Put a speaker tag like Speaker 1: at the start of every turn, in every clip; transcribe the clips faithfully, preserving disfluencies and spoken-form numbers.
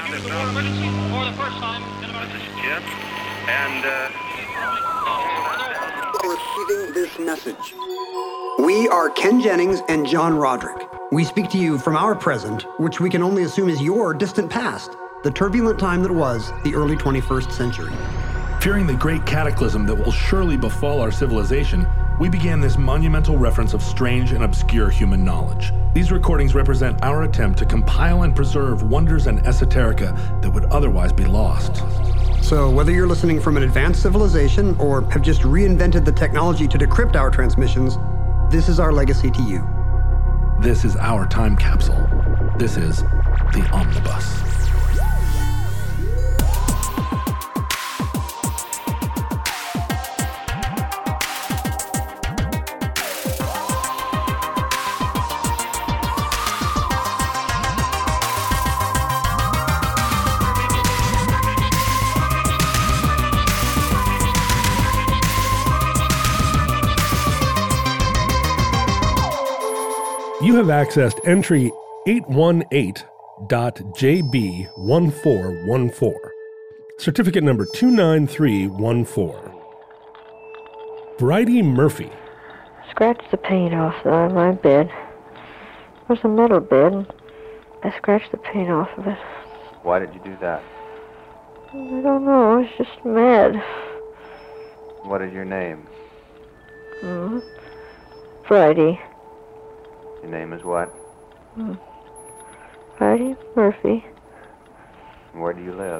Speaker 1: use the water emergency for the first time in about...
Speaker 2: This is Jim, and, uh...
Speaker 3: Receiving this message. We are Ken Jennings and John Roderick. We speak to you from our present, which we can only assume is your distant past, the turbulent time that was the early twenty-first century.
Speaker 4: Fearing the great cataclysm that will surely befall our civilization, we began this monumental reference of strange and obscure human knowledge. These recordings represent our attempt to compile and preserve wonders and esoterica that would otherwise be lost.
Speaker 3: So whether you're listening from an advanced civilization or have just reinvented the technology to decrypt our transmissions, this is our legacy to you.
Speaker 4: This is our time capsule. This is the Omnibus. You have accessed entry eight one eight dot J B one four one four, certificate number two nine three one four. Bridie Murphy.
Speaker 5: Scratched the paint off of my bed. It was a metal bed, and I scratched the paint off of it.
Speaker 6: Why did you do that?
Speaker 5: I don't know, I was just mad.
Speaker 6: What is your name?
Speaker 5: Mm-hmm. Bridie.
Speaker 6: Your name is what?
Speaker 5: Hmm. Bridie Murphy.
Speaker 6: Where do you live?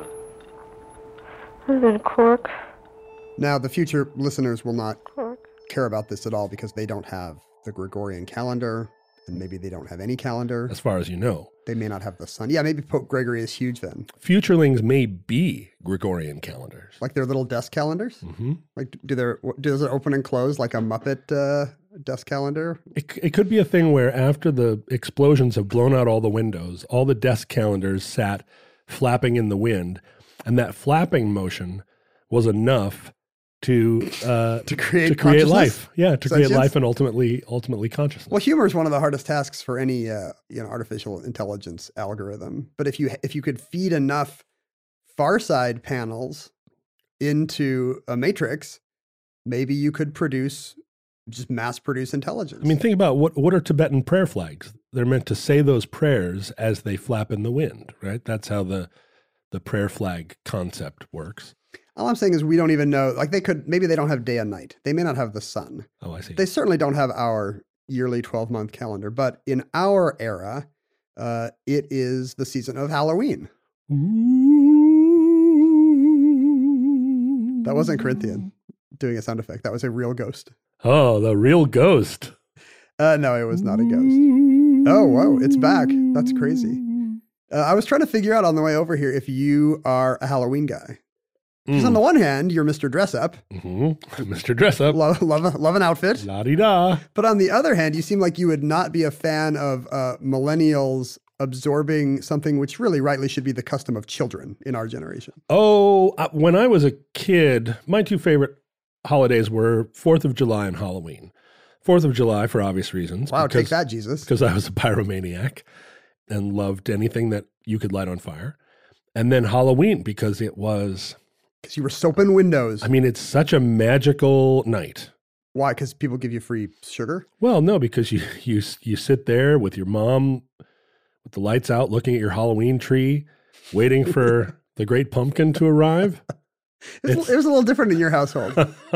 Speaker 5: I live in Cork.
Speaker 3: Now, the future listeners will not
Speaker 5: Cork.
Speaker 3: care about this at all because they don't have the Gregorian calendar, and maybe they don't have any calendar.
Speaker 4: As far as you know.
Speaker 3: They may not have the sun. Yeah, maybe Pope Gregory is huge then.
Speaker 4: Futurelings may be Gregorian calendars.
Speaker 3: Like their little desk calendars?
Speaker 4: Mm-hmm.
Speaker 3: Like, do their, does it open and close like a Muppet uh, desk calendar?
Speaker 4: It, it could be a thing where after the explosions have blown out all the windows, all the desk calendars sat flapping in the wind, and that flapping motion was enough to uh,
Speaker 3: to create
Speaker 4: to create life. Yeah, to
Speaker 3: Sentience?
Speaker 4: create life and ultimately ultimately consciousness.
Speaker 3: Well, humor is one of the hardest tasks for any uh, you know artificial intelligence algorithm. But if you if you could feed enough far side panels into a matrix, maybe you could produce just mass produce intelligence.
Speaker 4: I mean, think about what what are Tibetan prayer flags? They're meant to say those prayers as they flap in the wind, right? That's how the the prayer flag concept works.
Speaker 3: All I'm saying is we don't even know, like they could, maybe they don't have day and night. They may not have the sun.
Speaker 4: Oh, I see.
Speaker 3: They certainly don't have our yearly twelve-month calendar, but in our era, uh, it is the season of Halloween. That wasn't Corinthian doing a sound effect. That was a real ghost.
Speaker 4: Oh, the real ghost.
Speaker 3: Uh, no, it was not a ghost. Oh, whoa, it's back. That's crazy. Uh, I was trying to figure out on the way over here if you are a Halloween guy. Because mm. on the one hand, you're Mister Dress Up.
Speaker 4: Mm-hmm. Mister Dress Up.
Speaker 3: Love, love, love an outfit.
Speaker 4: La-di-da.
Speaker 3: But on the other hand, you seem like you would not be a fan of uh, millennials absorbing something which really rightly should be the custom of children in our generation.
Speaker 4: Oh, uh, when I was a kid, my two favorite holidays were fourth of July and Halloween. fourth of July for obvious reasons.
Speaker 3: Wow,
Speaker 4: because,
Speaker 3: take that, Jesus.
Speaker 4: Because I was a pyromaniac and loved anything that you could light on fire. And then Halloween because it was...
Speaker 3: Because you were soaping windows.
Speaker 4: I mean, it's such a magical night.
Speaker 3: Why? Because people give you free sugar?
Speaker 4: Well, no, because you you you sit there with your mom with the lights out, looking at your Halloween tree, waiting for the great pumpkin to arrive.
Speaker 3: It was, it was a little different in your household.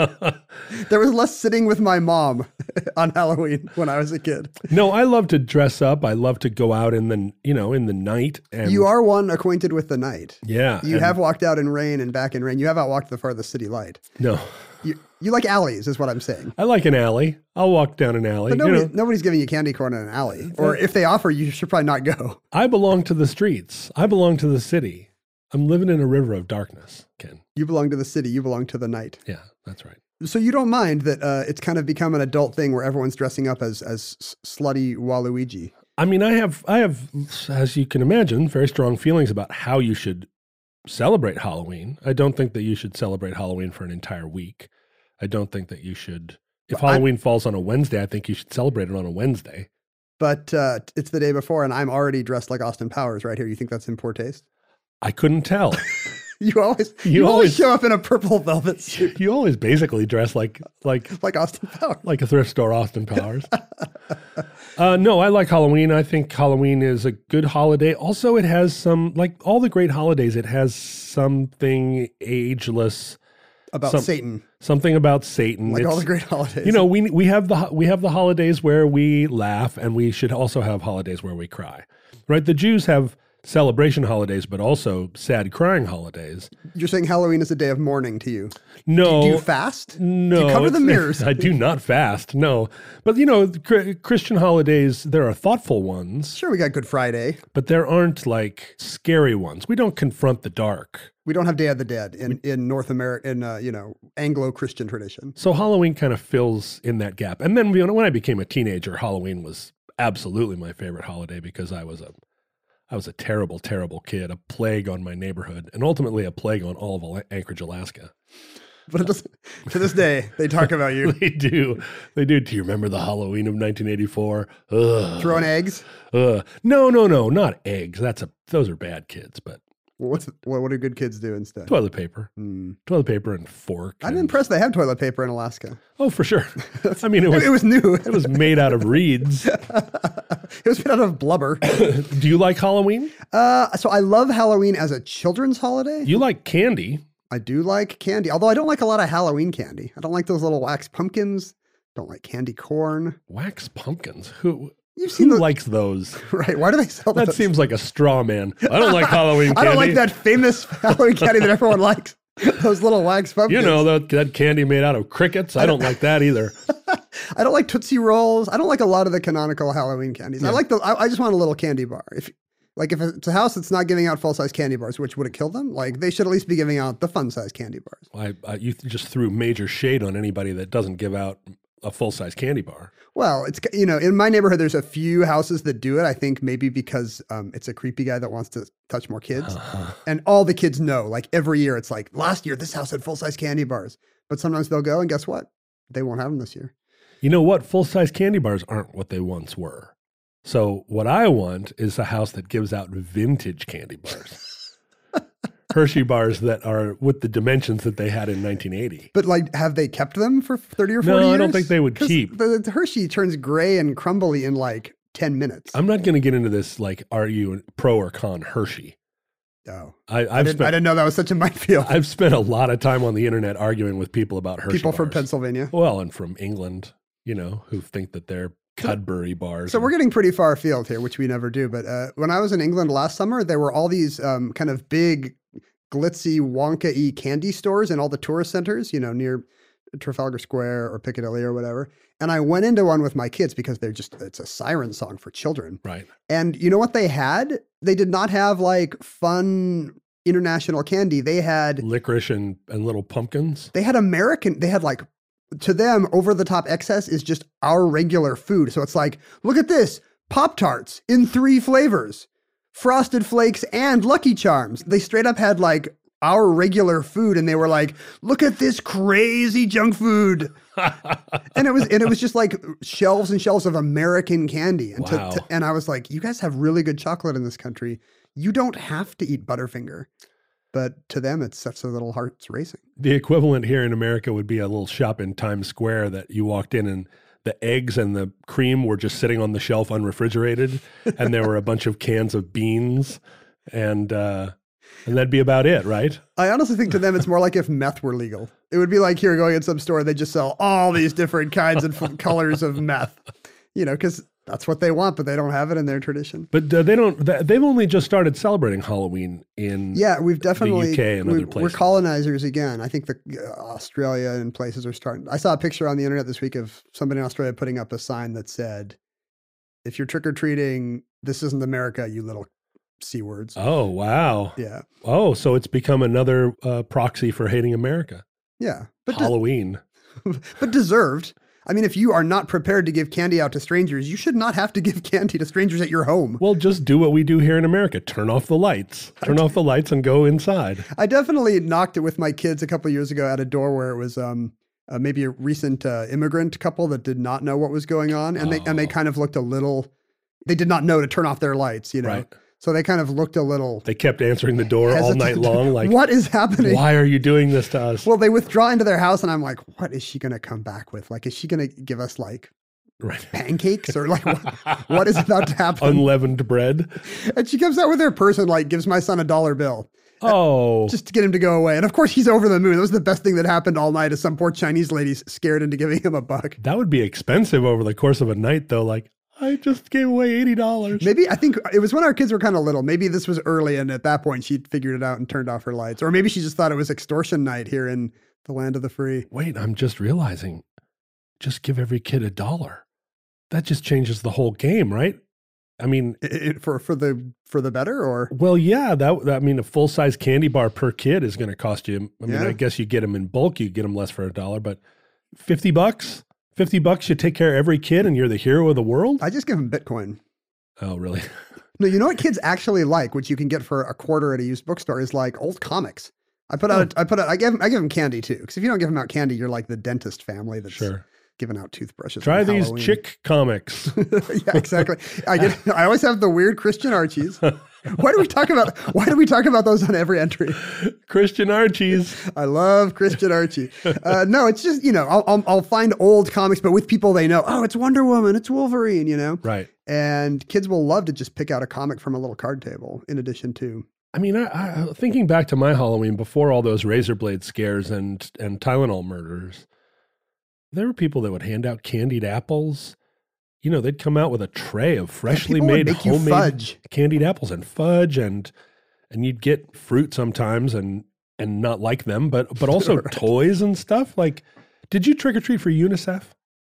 Speaker 3: There was less sitting with my mom on Halloween when I was a kid.
Speaker 4: No, I love to dress up. I love to go out in the, you know, in the night. And
Speaker 3: you are one acquainted with the night.
Speaker 4: Yeah.
Speaker 3: You have walked out in rain and back in rain. You have outwalked the farthest city light.
Speaker 4: No.
Speaker 3: You you like alleys is what I'm saying.
Speaker 4: I like an alley. I'll walk down an alley.
Speaker 3: But nobody,
Speaker 4: you know,
Speaker 3: nobody's giving you candy corn in an alley. Or if they offer, you should probably not go.
Speaker 4: I belong to the streets. I belong to the city. I'm living in a river of darkness, Ken.
Speaker 3: You belong to the city. You belong to the night.
Speaker 4: Yeah, that's right.
Speaker 3: So you don't mind that uh, it's kind of become an adult thing where everyone's dressing up as as slutty Waluigi.
Speaker 4: I mean, I have, I have, as you can imagine, very strong feelings about how you should celebrate Halloween. I don't think that you should celebrate Halloween for an entire week. I don't think that you should. If well, Halloween I'm, falls on a Wednesday, I think you should celebrate it on a Wednesday.
Speaker 3: But uh, it's the day before, and I'm already dressed like Austin Powers right here. You think that's in poor taste?
Speaker 4: I couldn't tell.
Speaker 3: You always you,
Speaker 4: You
Speaker 3: always
Speaker 4: always-
Speaker 3: show up in a purple velvet suit
Speaker 4: You always basically dress like like
Speaker 3: like Austin Powers.
Speaker 4: like a thrift store Austin Powers. uh, no, I like Halloween. I think Halloween is a good holiday. Also, it has some, like all the great holidays, it has something ageless,
Speaker 3: About
Speaker 4: some-
Speaker 3: Satan,
Speaker 4: something about Satan.
Speaker 3: like all
Speaker 4: It's-
Speaker 3: the great holidays.
Speaker 4: You know, we we have the we have the holidays where we laugh, and we should also have holidays where we cry, right? The Jews have celebration holidays, but also sad crying holidays.
Speaker 3: You're saying Halloween is a day of mourning to you.
Speaker 4: No,
Speaker 3: Do you fast?
Speaker 4: no,
Speaker 3: Do you cover the
Speaker 4: it's-
Speaker 3: mirrors?
Speaker 4: I do not fast. No, but you know, cr- Christian holidays, there are thoughtful ones,
Speaker 3: Sure, we got Good Friday.
Speaker 4: but there aren't like scary ones. We don't confront the dark.
Speaker 3: We don't have Day of the Dead in, in North America, in, uh, you know, Anglo-Christian tradition.
Speaker 4: So Halloween kind of fills in that gap. And then you know, when I became a teenager, Halloween was absolutely my favorite holiday because I was a I was a terrible, terrible kid, a plague on my neighborhood, and ultimately a plague on all of Ala- Anchorage, Alaska.
Speaker 3: But it doesn't, to this day, they talk about you
Speaker 4: They do. They do. Do you remember the Halloween of nineteen eighty-four? Ugh.
Speaker 3: throwing eggs.
Speaker 4: Ugh. No, no, no, not eggs. That's a those are bad kids, but
Speaker 3: What's what, what do good kids do instead?
Speaker 4: toilet paper.
Speaker 3: Hmm.
Speaker 4: Toilet paper and fork.
Speaker 3: I'm
Speaker 4: and-
Speaker 3: impressed they have toilet paper in Alaska.
Speaker 4: Oh, for sure. I mean, it was
Speaker 3: It was new.
Speaker 4: it was made out of reeds.
Speaker 3: It was made out of blubber.
Speaker 4: Do you like Halloween?
Speaker 3: Uh, so I love Halloween as a children's holiday.
Speaker 4: You like candy.
Speaker 3: I do like candy, although I don't like a lot of Halloween candy. I don't like those little wax pumpkins. Don't like candy corn.
Speaker 4: Wax pumpkins. Who
Speaker 3: You've seen
Speaker 4: who
Speaker 3: the,
Speaker 4: likes those?
Speaker 3: right? Why do they sell
Speaker 4: That
Speaker 3: those?
Speaker 4: seems like a straw man. I don't like Halloween candy.
Speaker 3: I don't like that famous Halloween candy that everyone likes. Those little wax pumpkins.
Speaker 4: You know, that, that candy made out of crickets. I don't like that either.
Speaker 3: I don't like Tootsie Rolls. I don't like a lot of the canonical Halloween candies. I
Speaker 4: Yeah.
Speaker 3: like the. I, I just want a little candy bar. If like if it's a house that's not giving out full size candy bars, which would it kill them? Like they should at least be giving out the fun size candy bars.
Speaker 4: I, I, you just threw major shade on anybody that doesn't give out a full size candy bar.
Speaker 3: Well, it's you know in my neighborhood there's a few houses that do it. I think maybe because um, it's a creepy guy that wants to touch more kids,
Speaker 4: Uh-huh.
Speaker 3: and all the kids know. Like every year, it's like last year this house had full size candy bars, but sometimes they'll go and guess what? They won't have them this year.
Speaker 4: You know what? Full size candy bars aren't what they once were. So what I want is a house that gives out vintage candy bars. Hershey bars that are with the dimensions that they had in nineteen eighty.
Speaker 3: But like, have they kept them for thirty or
Speaker 4: No,
Speaker 3: forty
Speaker 4: I
Speaker 3: years?
Speaker 4: don't think they would
Speaker 3: 'Cause
Speaker 4: keep.
Speaker 3: The, the Hershey turns gray and crumbly in like ten minutes.
Speaker 4: I'm not going to get into this, like, are you pro or con Hershey?
Speaker 3: oh,
Speaker 4: I,
Speaker 3: I
Speaker 4: I've
Speaker 3: didn't, I
Speaker 4: spent
Speaker 3: didn't know that was such a minefield.
Speaker 4: I've spent a lot of time on the internet arguing with people about Hershey
Speaker 3: People from
Speaker 4: bars.
Speaker 3: Pennsylvania.
Speaker 4: Well, and from England, you know, who think that they're Cadbury bars.
Speaker 3: So
Speaker 4: and-
Speaker 3: we're getting pretty far afield here, which we never do. But uh, when I was in England last summer, there were all these um, kind of big, glitzy, Wonka-y candy stores in all the tourist centers, you know, near Trafalgar Square or Piccadilly or whatever. And I went into one with my kids because they're just, it's a siren song for children.
Speaker 4: right.
Speaker 3: And you know what they had? They did not have like fun international candy. They had,
Speaker 4: Licorice and, and little pumpkins.
Speaker 3: they had American, they had like, to them, over the top excess is just our regular food. So it's like, look at this, Pop-Tarts in three flavors, Frosted Flakes and Lucky Charms. They straight up had like our regular food, and they were like, look at this crazy junk food. And it was and it was just like shelves and shelves of American candy. And, to-
Speaker 4: Wow.
Speaker 3: to- and I was like, you guys have really good chocolate in this country. You don't have to eat Butterfinger. But to them, it sets their little hearts racing.
Speaker 4: The equivalent here in America would be a little shop in Times Square that you walked in and the eggs and the cream were just sitting on the shelf unrefrigerated, and there were a bunch of cans of beans, and uh, and that'd be about it, right?
Speaker 3: I honestly think to them, it's more like if meth were legal. It would be like here going in some store, they just sell all these different kinds and f- colors of meth, you know, because that's what they want, but they don't have it in their tradition.
Speaker 4: But uh, they don't. th- They've only just started celebrating Halloween in
Speaker 3: Yeah, we've definitely,
Speaker 4: U K and
Speaker 3: we,
Speaker 4: other
Speaker 3: we're
Speaker 4: places.
Speaker 3: colonizers again. I think the uh, Australia and places are starting. I saw a picture on the internet this week of somebody in Australia putting up a sign that said, if you're trick-or-treating, this isn't America, you little C words.
Speaker 4: Oh wow!
Speaker 3: Yeah.
Speaker 4: Oh, so it's become another uh, proxy for hating America.
Speaker 3: Yeah. But, de-
Speaker 4: Halloween.
Speaker 3: but deserved. I mean, if you are not prepared to give candy out to strangers, you should not have to give candy to strangers at your home.
Speaker 4: Well, just do what we do here in America. Turn off the lights. Turn off the lights and go inside.
Speaker 3: I definitely knocked it with my kids a couple of years ago at a door where it was um, uh, maybe a recent uh, immigrant couple that did not know what was going on, and they and they
Speaker 4: Oh.
Speaker 3: kind of looked a little. They did not know to turn off their lights, you know.
Speaker 4: Right.
Speaker 3: So they kind of looked a little
Speaker 4: They kept answering the door all night
Speaker 3: hesitant.
Speaker 4: long. Like,
Speaker 3: what is happening?
Speaker 4: why are you doing this to us?
Speaker 3: Well, they withdraw into their house, and I'm like, what is she going to come back with? Like, is she going to give us like
Speaker 4: Right.
Speaker 3: pancakes or like what, what is about to happen?
Speaker 4: Unleavened bread.
Speaker 3: And she comes out with her purse and like gives my son a dollar bill
Speaker 4: Oh,
Speaker 3: just to get him to go away. And of course, he's over the moon. That was the best thing that happened all night. Is some poor Chinese lady's scared into giving him a buck.
Speaker 4: that would be expensive over the course of a night, though. Like, I just gave away eighty dollars.
Speaker 3: Maybe I think it was when our kids were kind of little. Maybe this was early, and at that point, she figured it out and turned off her lights. Or maybe she just thought it was extortion night here in the land of the free.
Speaker 4: Wait, I'm just realizing, just give every kid a dollar. That just changes the whole game, right? I mean,
Speaker 3: It, it- for for the for the better, or
Speaker 4: well, yeah, that, that I mean, a full size candy bar per kid is going to cost you. I mean,
Speaker 3: Yeah.
Speaker 4: I guess you get them in bulk, you get them less for a dollar, but fifty bucks, fifty bucks, you take care of every kid, and you're the hero of the world.
Speaker 3: I just give them Bitcoin.
Speaker 4: Oh, really?
Speaker 3: No, you know what kids actually like, which you can get for a quarter at a used bookstore, is like old comics. I put out, I put out, I give, I give them candy too, because if you don't give them out candy, you're like the dentist family that's
Speaker 4: Sure.
Speaker 3: giving out toothbrushes.
Speaker 4: Try
Speaker 3: on
Speaker 4: these
Speaker 3: Halloween.
Speaker 4: chick comics.
Speaker 3: Yeah, exactly. I get, I always have the weird Christian Archies. Why do we talk about? Why do we talk about those on every entry?
Speaker 4: Christian Archies.
Speaker 3: I love Christian Archie. Uh, no, it's just you know, I'll, I'll I'll find old comics, but with people they know. Oh, it's Wonder Woman, it's Wolverine, you know.
Speaker 4: Right.
Speaker 3: And kids will love to just pick out a comic from a little card table. In addition to,
Speaker 4: I mean, I, I, thinking back to my Halloween before all those razor blade scares and and Tylenol murders, there were people that would hand out candied apples. You know, they'd come out with a tray of freshly
Speaker 3: people would
Speaker 4: made
Speaker 3: make you
Speaker 4: homemade
Speaker 3: fudge.
Speaker 4: candied apples and fudge, and and you'd get fruit sometimes and and not like them, but but also
Speaker 3: Right.
Speaker 4: toys and stuff. Like, did you trick or treat for UNICEF?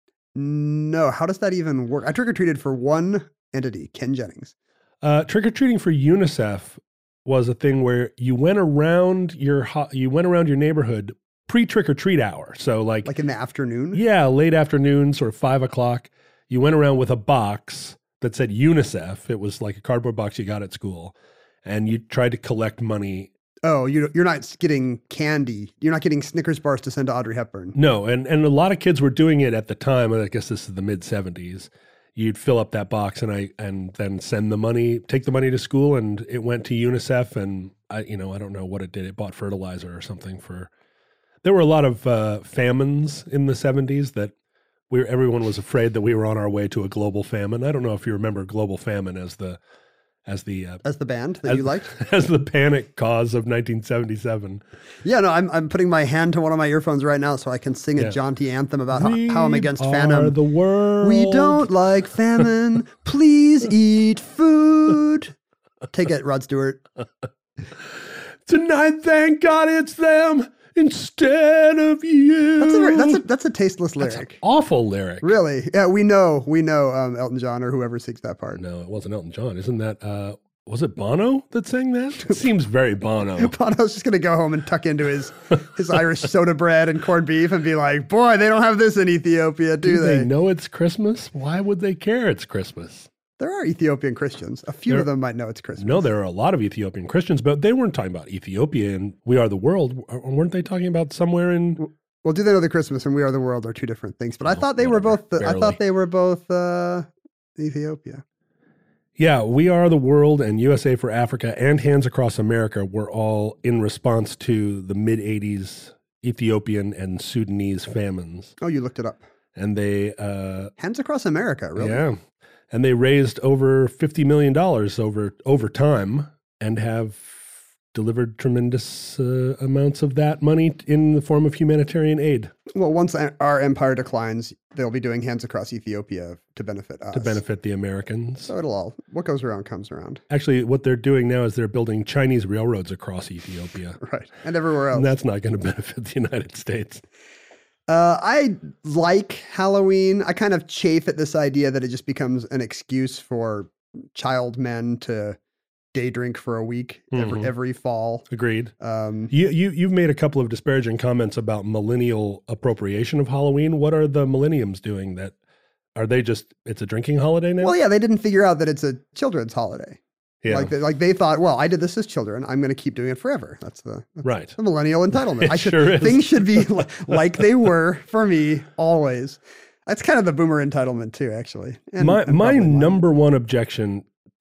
Speaker 3: no, how does that even work? I trick or treated for one entity, Ken Jennings.
Speaker 4: Uh, trick or treating for UNICEF was a thing where you went around your ho- you went around your neighborhood pre trick or treat hour. So like,
Speaker 3: Like in the afternoon.
Speaker 4: yeah, late afternoon, sort of five o'clock. You went around with a box that said UNICEF. It was like a cardboard box you got at school, and you tried to collect money.
Speaker 3: Oh, you you're not getting candy. You're not getting Snickers bars to send to Audrey Hepburn.
Speaker 4: No, and and a lot of kids were doing it at the time. And I guess this is the mid seventies. You'd fill up that box and I and then send the money, take the money to school, and it went to UNICEF. And I, you know, I don't know what it did. It bought fertilizer or something for. There were a lot of uh, famines in the seventies that we everyone was afraid that we were on our way to a global famine. I don't know if you remember global famine as the as the uh,
Speaker 3: As the band that
Speaker 4: as,
Speaker 3: you liked?
Speaker 4: as the panic cause of nineteen seventy-seven.
Speaker 3: Yeah, no, I'm I'm putting my hand to one of my earphones right now so I can sing
Speaker 4: Yeah.
Speaker 3: a jaunty anthem about how,
Speaker 4: We
Speaker 3: how I'm against
Speaker 4: are
Speaker 3: famine.
Speaker 4: the world.
Speaker 3: We don't like famine. Please eat food. Take it, Rod Stewart.
Speaker 4: Tonight, thank God it's them instead of you.
Speaker 3: That's a very, that's a that's a tasteless
Speaker 4: That's an
Speaker 3: lyric.
Speaker 4: awful lyric.
Speaker 3: Really? Yeah, we know we know um, Elton John or whoever sings that part.
Speaker 4: No, it wasn't Elton John. Isn't that, uh, was it Bono that sang that? It seems very Bono.
Speaker 3: Bono's just gonna go home and tuck into his his Irish soda bread and corned beef and be like, "Boy, they don't have this in Ethiopia, do,
Speaker 4: Do
Speaker 3: they?"
Speaker 4: they know it's Christmas? Why would they care it's Christmas?
Speaker 3: There are Ethiopian Christians. A few
Speaker 4: There-
Speaker 3: of them might know it's Christmas.
Speaker 4: No, there are a lot of Ethiopian Christians, but they weren't talking about Ethiopia and We Are the World. Weren't they talking about somewhere in...
Speaker 3: Well, do they know the Christmas and We Are the World are two different things? But I
Speaker 4: Oh,
Speaker 3: thought they were
Speaker 4: whatever.
Speaker 3: both. The, I
Speaker 4: Barely.
Speaker 3: thought they were both uh, Ethiopia.
Speaker 4: Yeah, We Are the World and U S A for Africa and Hands Across America were all in response to the mid-eighties Ethiopian and Sudanese famines.
Speaker 3: Oh, you looked it up.
Speaker 4: And they, uh,
Speaker 3: Hands Across America, really?
Speaker 4: yeah, and they raised over fifty million dollars over, over time and have delivered tremendous uh, amounts of that money in the form of humanitarian aid
Speaker 3: Well, once our empire declines, they'll be doing Hands Across Ethiopia to benefit us.
Speaker 4: to benefit the Americans.
Speaker 3: So it'll all, what goes around comes around.
Speaker 4: Actually, what they're doing now is they're building Chinese railroads across Ethiopia.
Speaker 3: Right. And everywhere else.
Speaker 4: And that's not going to benefit the United States.
Speaker 3: Uh, I like Halloween. I kind of chafe at this idea that it just becomes an excuse for child men to day drink for a week every,
Speaker 4: Mhm.
Speaker 3: every fall.
Speaker 4: Agreed.
Speaker 3: Um,
Speaker 4: You, you, you've made a couple of disparaging comments about millennial appropriation of Halloween. What are the millenniums doing that, are they just, it's a drinking holiday now?
Speaker 3: well, yeah, they didn't figure out that it's a children's holiday.
Speaker 4: Yeah.
Speaker 3: Like, they, like they thought, well, I did this as children. I'm going to keep doing it forever. That's the, that's
Speaker 4: Right.
Speaker 3: the millennial entitlement.
Speaker 4: It
Speaker 3: I should,
Speaker 4: sure is.
Speaker 3: Things should be li- like they were for me always. That's kind of the boomer entitlement too, actually. And-
Speaker 4: my
Speaker 3: and
Speaker 4: my
Speaker 3: probably mine.
Speaker 4: number one objection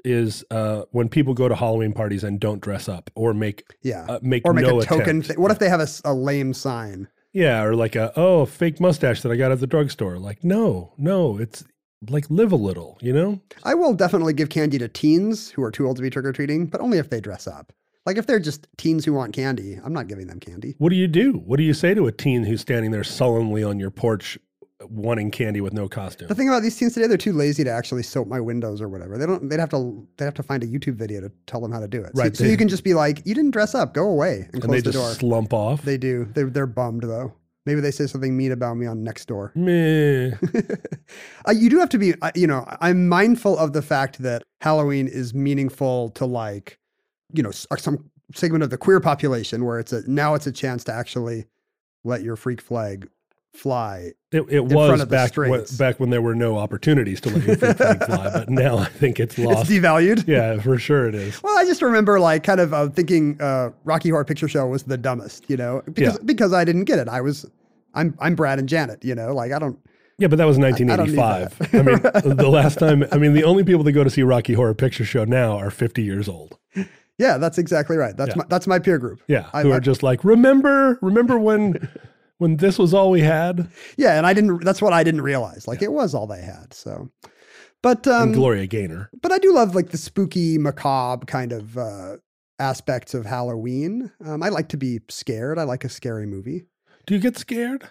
Speaker 4: is uh, when people go to Halloween parties and don't dress up or make
Speaker 3: Yeah.
Speaker 4: uh, make
Speaker 3: or make
Speaker 4: no
Speaker 3: a token.
Speaker 4: attempt.
Speaker 3: Thing. What if they have a, s- a lame sign?
Speaker 4: Yeah, or like a oh fake mustache that I got at the drugstore. Like no, no, it's like live a little, you know.
Speaker 3: I will definitely give candy to teens who are too old to be trick or treating, but only if they dress up. Like if they're just teens who want candy, I'm not giving them candy.
Speaker 4: What do you do? What do you say to a teen who's standing there sullenly on your porch wanting candy with no costume?
Speaker 3: The thing about these teens today, they're too lazy to actually soap my windows or whatever. They don't. They'd have to. They have to find a YouTube video to tell them how to do it. So-
Speaker 4: Right,
Speaker 3: So,
Speaker 4: they-
Speaker 3: you can just be like, "You didn't dress up. Go away," and
Speaker 4: and
Speaker 3: close
Speaker 4: they
Speaker 3: the
Speaker 4: just
Speaker 3: door.
Speaker 4: slump off.
Speaker 3: They do. They're they're bummed though. Maybe they say something mean about me on Nextdoor.
Speaker 4: Meh.
Speaker 3: uh, you do have to be. uh, You know, I'm mindful of the fact that Halloween is meaningful to like, you know, s- some segment of the queer population where it's a now it's a chance to actually let your freak flag fly.
Speaker 4: It, it
Speaker 3: front
Speaker 4: was
Speaker 3: of the
Speaker 4: back when,
Speaker 3: streets.
Speaker 4: back when there were no opportunities to let your freak flag fly, but now I think it's lost.
Speaker 3: It's devalued.
Speaker 4: Yeah, for sure it is.
Speaker 3: Well, I just remember like kind of uh, thinking uh, Rocky Horror Picture Show was the dumbest, you know, because
Speaker 4: Yeah.
Speaker 3: because I didn't get it. I was, I'm I'm Brad and Janet, you know, like I don't.
Speaker 4: Yeah, but that was
Speaker 3: I
Speaker 4: nineteen
Speaker 3: don't need
Speaker 4: eighty-five.
Speaker 3: that.
Speaker 4: I, mean, the last time, I mean, the only people that go to see Rocky Horror Picture Show now are fifty years old.
Speaker 3: Yeah, that's exactly right. That's
Speaker 4: Yeah.
Speaker 3: my that's my peer group.
Speaker 4: Yeah,
Speaker 3: I-
Speaker 4: who
Speaker 3: I-
Speaker 4: are just like, remember, remember when when this was all we had?
Speaker 3: Yeah, and I didn't. That's what I didn't realize. Like it was all they had. So, but um,
Speaker 4: And Gloria Gaynor.
Speaker 3: but I do love like the spooky, macabre kind of uh, aspects of Halloween. Um, I like to be scared. I like a scary movie.
Speaker 4: Do you get scared?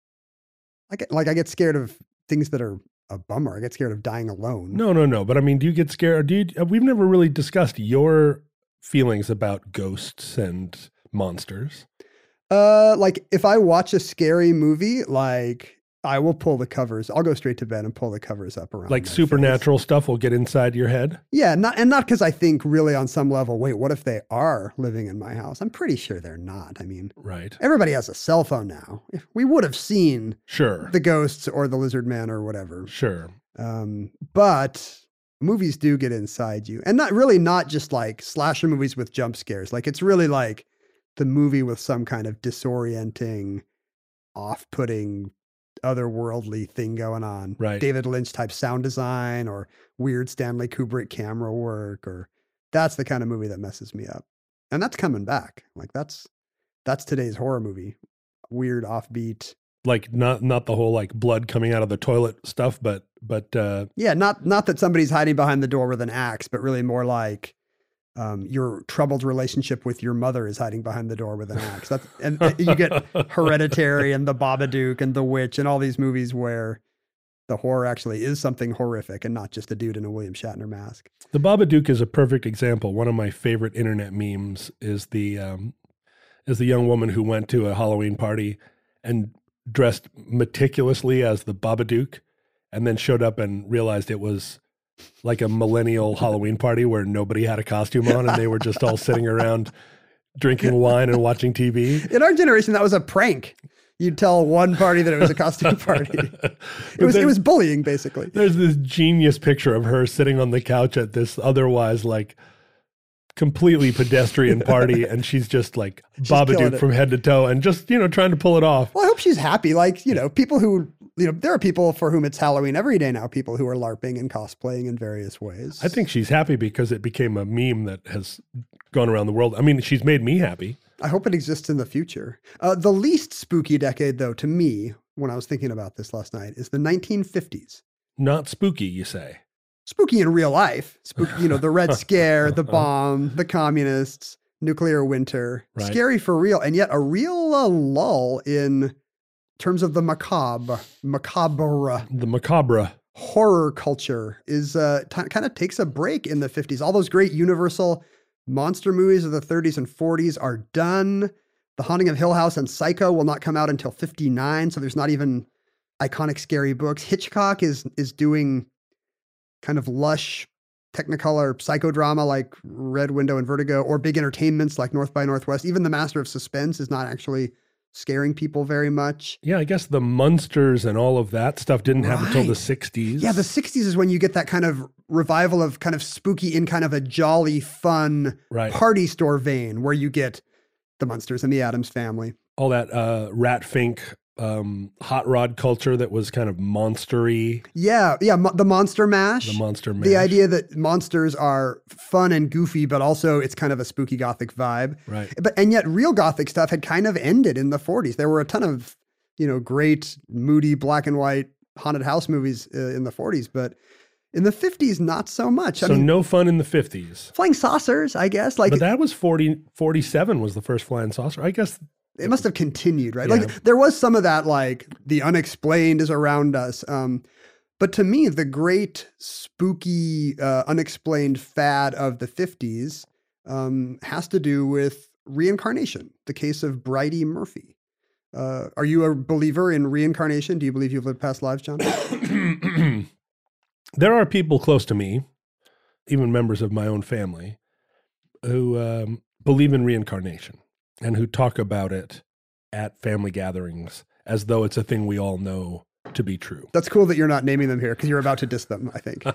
Speaker 3: I get like I get scared of things that are a bummer. I get scared of dying alone.
Speaker 4: No, no, no. But I mean, do you get scared? Do you, we've never really discussed your feelings about ghosts and monsters.
Speaker 3: Uh, like if I watch a scary movie, like I will pull the covers. I'll go straight to bed and pull the covers up around.
Speaker 4: Like
Speaker 3: my face.
Speaker 4: supernatural stuff will get inside your head.
Speaker 3: Yeah, not and not because I think really on some level, wait, what if they are living in my house? I'm pretty sure they're not. I mean,
Speaker 4: Right.
Speaker 3: everybody has a cell phone now. If we would have seen
Speaker 4: Sure.
Speaker 3: the ghosts or the lizard man or whatever.
Speaker 4: Sure.
Speaker 3: Um, but movies do get inside you. And not really not just like slasher movies with jump scares. Like it's really like the movie with some kind of disorienting, off-putting, otherworldly thing going on.
Speaker 4: Right.
Speaker 3: David Lynch type sound design or weird Stanley Kubrick camera work, or that's the kind of movie that messes me up. And that's coming back. Like that's that's today's horror movie. Weird, offbeat.
Speaker 4: Like not not the whole like blood coming out of the toilet stuff, but but uh
Speaker 3: Yeah, not not that somebody's hiding behind the door with an axe, but really more like um, your troubled relationship with your mother is hiding behind the door with an axe. That's, and you get Hereditary and The Babadook and The Witch and all these movies where the horror actually is something horrific and not just a dude in a William Shatner mask.
Speaker 4: The Babadook is a perfect example. One of my favorite internet memes is the um is the young woman who went to a Halloween party and dressed meticulously as the Babadook and then showed up and realized it was like a millennial Halloween party where nobody had a costume on and they were just all sitting around drinking wine and watching T V.
Speaker 3: In our generation, that was a prank. You'd tell one party that it was a costume party. It was it was bullying, basically.
Speaker 4: There's this genius picture of her sitting on the couch at this otherwise like completely pedestrian party, and she's just like
Speaker 3: killing
Speaker 4: Babadook
Speaker 3: it.
Speaker 4: from head to toe and just, you know, trying to pull it off.
Speaker 3: Well, I hope she's happy. Like, you know, people who, you know, there are people for whom it's Halloween every day now, people who are LARPing and cosplaying in various ways.
Speaker 4: I think she's happy because it became a meme that has gone around the world. I mean, she's made me happy.
Speaker 3: I hope it exists in the future. Uh, the least spooky decade, though, to me, when I was thinking about this last night, is the nineteen fifties.
Speaker 4: Not spooky, you say.
Speaker 3: Spooky in real life. Spooky, you know, the Red Scare, the bomb, the communists, nuclear winter.
Speaker 4: Right.
Speaker 3: Scary for real. And yet a real uh, lull in terms of the macabre, macabre
Speaker 4: The macabre.
Speaker 3: horror culture is uh, t- kind of takes a break in the fifties. All those great Universal monster movies of the thirties and forties are done. The Haunting of Hill House and Psycho will not come out until fifty-nine, so there's not even iconic scary books. Hitchcock is is doing kind of lush Technicolor psychodrama like Red Window and Vertigo, or big entertainments like North by Northwest. Even The Master of Suspense is not actually scaring people very much.
Speaker 4: Yeah, I guess the Munsters and all of that stuff didn't happen until the
Speaker 3: Right.
Speaker 4: sixties.
Speaker 3: Yeah, the sixties is when you get that kind of revival of kind of spooky in kind of a jolly, fun
Speaker 4: Right.
Speaker 3: party store vein where you get the Munsters and the Addams Family.
Speaker 4: all that uh, Rat Fink um, hot rod culture that was kind of monstery.
Speaker 3: Yeah, yeah, mo- the Monster Mash.
Speaker 4: The Monster Mash.
Speaker 3: The idea that monsters are fun and goofy, but also it's kind of a spooky Gothic vibe.
Speaker 4: Right.
Speaker 3: But and yet real Gothic stuff had kind of ended in the forties. There were a ton of, you know, great, moody, black and white haunted house movies uh, in the forties, but in the fifties, not so much.
Speaker 4: So
Speaker 3: I mean,
Speaker 4: no fun in the fifties.
Speaker 3: Flying saucers, I guess. Like
Speaker 4: But that was forty, forty-seven was the first flying saucer. I guess
Speaker 3: it must have continued, right?
Speaker 4: Yeah.
Speaker 3: Like there was some of that, like the unexplained is around us. Um, but to me, the great spooky, uh, unexplained fad of the fifties um, has to do with reincarnation. The case of Bridie Murphy. Uh, are you a believer in reincarnation? Do you believe you've lived past lives, John?
Speaker 4: there are people close to me, even members of my own family, who um, believe in reincarnation and who talk about it at family gatherings as though it's a thing we all know to be true.
Speaker 3: That's cool that you're not naming them here because you're about to diss them, I think.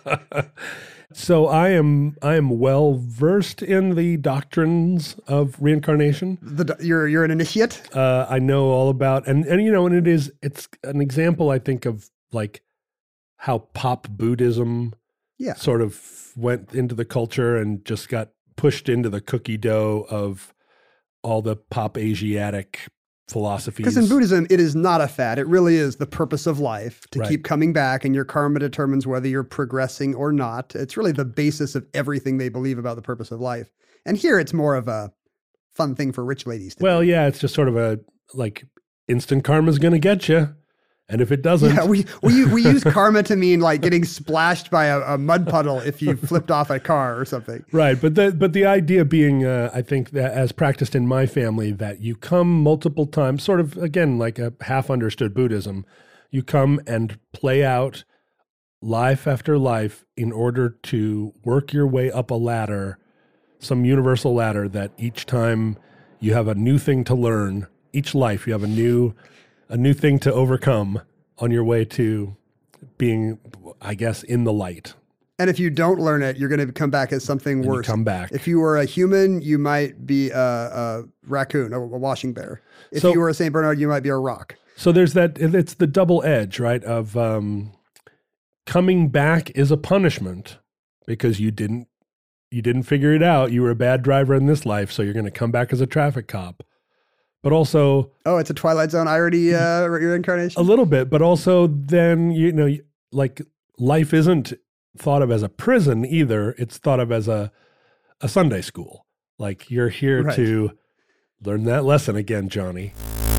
Speaker 4: So I am I am well versed in the doctrines of reincarnation.
Speaker 3: The, you're you're an initiate?
Speaker 4: Uh, I know all about and and you know and it is it's an example I think of like how pop Buddhism
Speaker 3: Yeah.
Speaker 4: sort of went into the culture and just got pushed into the cookie dough of all the pop Asiatic philosophies.
Speaker 3: Because in Buddhism, it is not a fad. It really is the purpose of life to
Speaker 4: Right.
Speaker 3: keep coming back, and your karma determines whether you're progressing or not. It's really the basis of everything they believe about the purpose of life. And here it's more of a fun thing for rich ladies to
Speaker 4: Well,
Speaker 3: do.
Speaker 4: yeah, it's just sort of a like instant karma's going to get you. And if it doesn't,
Speaker 3: Yeah, we, we, we use karma to mean like getting splashed by a, a mud puddle if you flipped off a car or something.
Speaker 4: right. But the, but the idea being, uh, I think that as practiced in my family, that you come multiple times, sort of, again, like a half understood Buddhism, you come and play out life after life in order to work your way up a ladder, some universal ladder that each time you have a new thing to learn, each life you have a new a new thing to overcome on your way to being, I guess, in the light.
Speaker 3: And if you don't learn it, you're going to come back as something
Speaker 4: And you
Speaker 3: worse.
Speaker 4: come back.
Speaker 3: If you were a human, you might be a, a raccoon, a, a washing bear. If
Speaker 4: So-
Speaker 3: you were a Saint Bernard, you might be a rock.
Speaker 4: So there's that, it's the double edge, right? Of um, coming back is a punishment because you didn't, you didn't figure it out. You were a bad driver in this life, so you're going to come back as a traffic cop. But also
Speaker 3: Oh, it's a Twilight Zone irony uh, reincarnation?
Speaker 4: a little bit, but also then, you know, like life isn't thought of as a prison either. It's thought of as a, a Sunday school. Like you're here
Speaker 3: Right.
Speaker 4: to learn that lesson again, Johnny.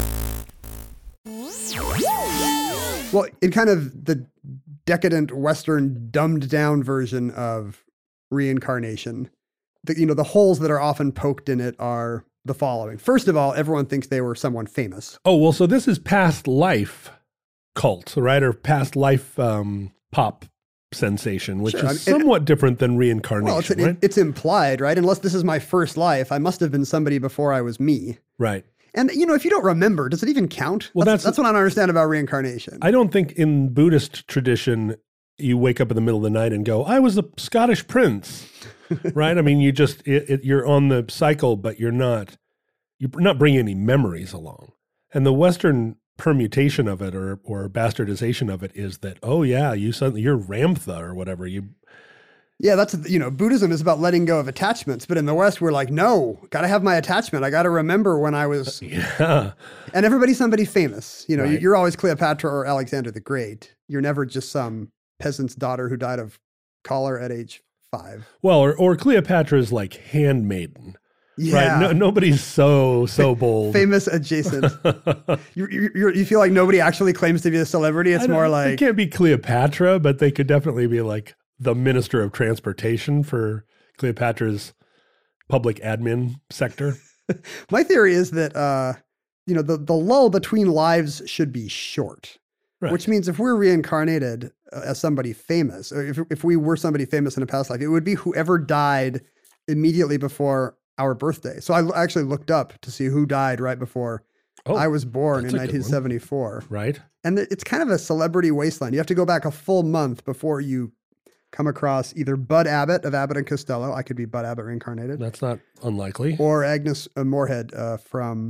Speaker 3: Well, in kind of the decadent Western dumbed down version of reincarnation, the, you know, the holes that are often poked in it are the following. First of all, everyone thinks they were someone famous.
Speaker 4: Oh, well, so this is past life cult, right? Or past life um, pop sensation, which
Speaker 3: Sure, I
Speaker 4: is
Speaker 3: mean, it-
Speaker 4: somewhat different than reincarnation,
Speaker 3: Well, it's,
Speaker 4: right?
Speaker 3: it, it's implied, right? Unless this is my first life, I must have been somebody before I was me.
Speaker 4: right.
Speaker 3: And, you know, if you don't remember, does it even count?
Speaker 4: Well,
Speaker 3: that's,
Speaker 4: that's-
Speaker 3: that's what I don't understand about reincarnation.
Speaker 4: I don't think in Buddhist tradition, you wake up in the middle of the night and go, I was a Scottish prince, right? I mean, you just, it, it, you're on the cycle, but you're not, you're not bringing any memories along. And the Western permutation of it or, or bastardization of it is that, oh yeah, you suddenly, you're Ramtha or whatever. You,
Speaker 3: Yeah, that's, you know, Buddhism is about letting go of attachments. But in the West, we're like, no, got to have my attachment. I got to remember when I was,
Speaker 4: yeah.
Speaker 3: and everybody's somebody famous. You know,
Speaker 4: Right.
Speaker 3: you're always Cleopatra or Alexander the Great. You're never just some peasant's daughter who died of cholera at age five.
Speaker 4: Well, or, or Cleopatra's like handmaiden,
Speaker 3: Yeah.
Speaker 4: right? No, nobody's so, so bold.
Speaker 3: Famous adjacent. you, you, you you feel like nobody actually claims to be a celebrity. It's
Speaker 4: I don't-
Speaker 3: more
Speaker 4: It
Speaker 3: like,
Speaker 4: can't be Cleopatra, but they could definitely be like the minister of transportation for Cleopatra's public admin sector.
Speaker 3: my theory is that, uh, you know, the, the lull between lives should be short.
Speaker 4: Right.
Speaker 3: Which means if we're reincarnated uh, as somebody famous, or if, if we were somebody famous in a past life, it would be whoever died immediately before our birthday. So I l- actually looked up to see who died right before
Speaker 4: Oh,
Speaker 3: I was born in
Speaker 4: that's a good one.
Speaker 3: nineteen seventy-four.
Speaker 4: right?
Speaker 3: And th- it's kind of a celebrity wasteland. You have to go back a full month before you come across either Bud Abbott of Abbott and Costello. I could be Bud Abbott reincarnated.
Speaker 4: That's not unlikely.
Speaker 3: Or Agnes uh, Moorehead uh, from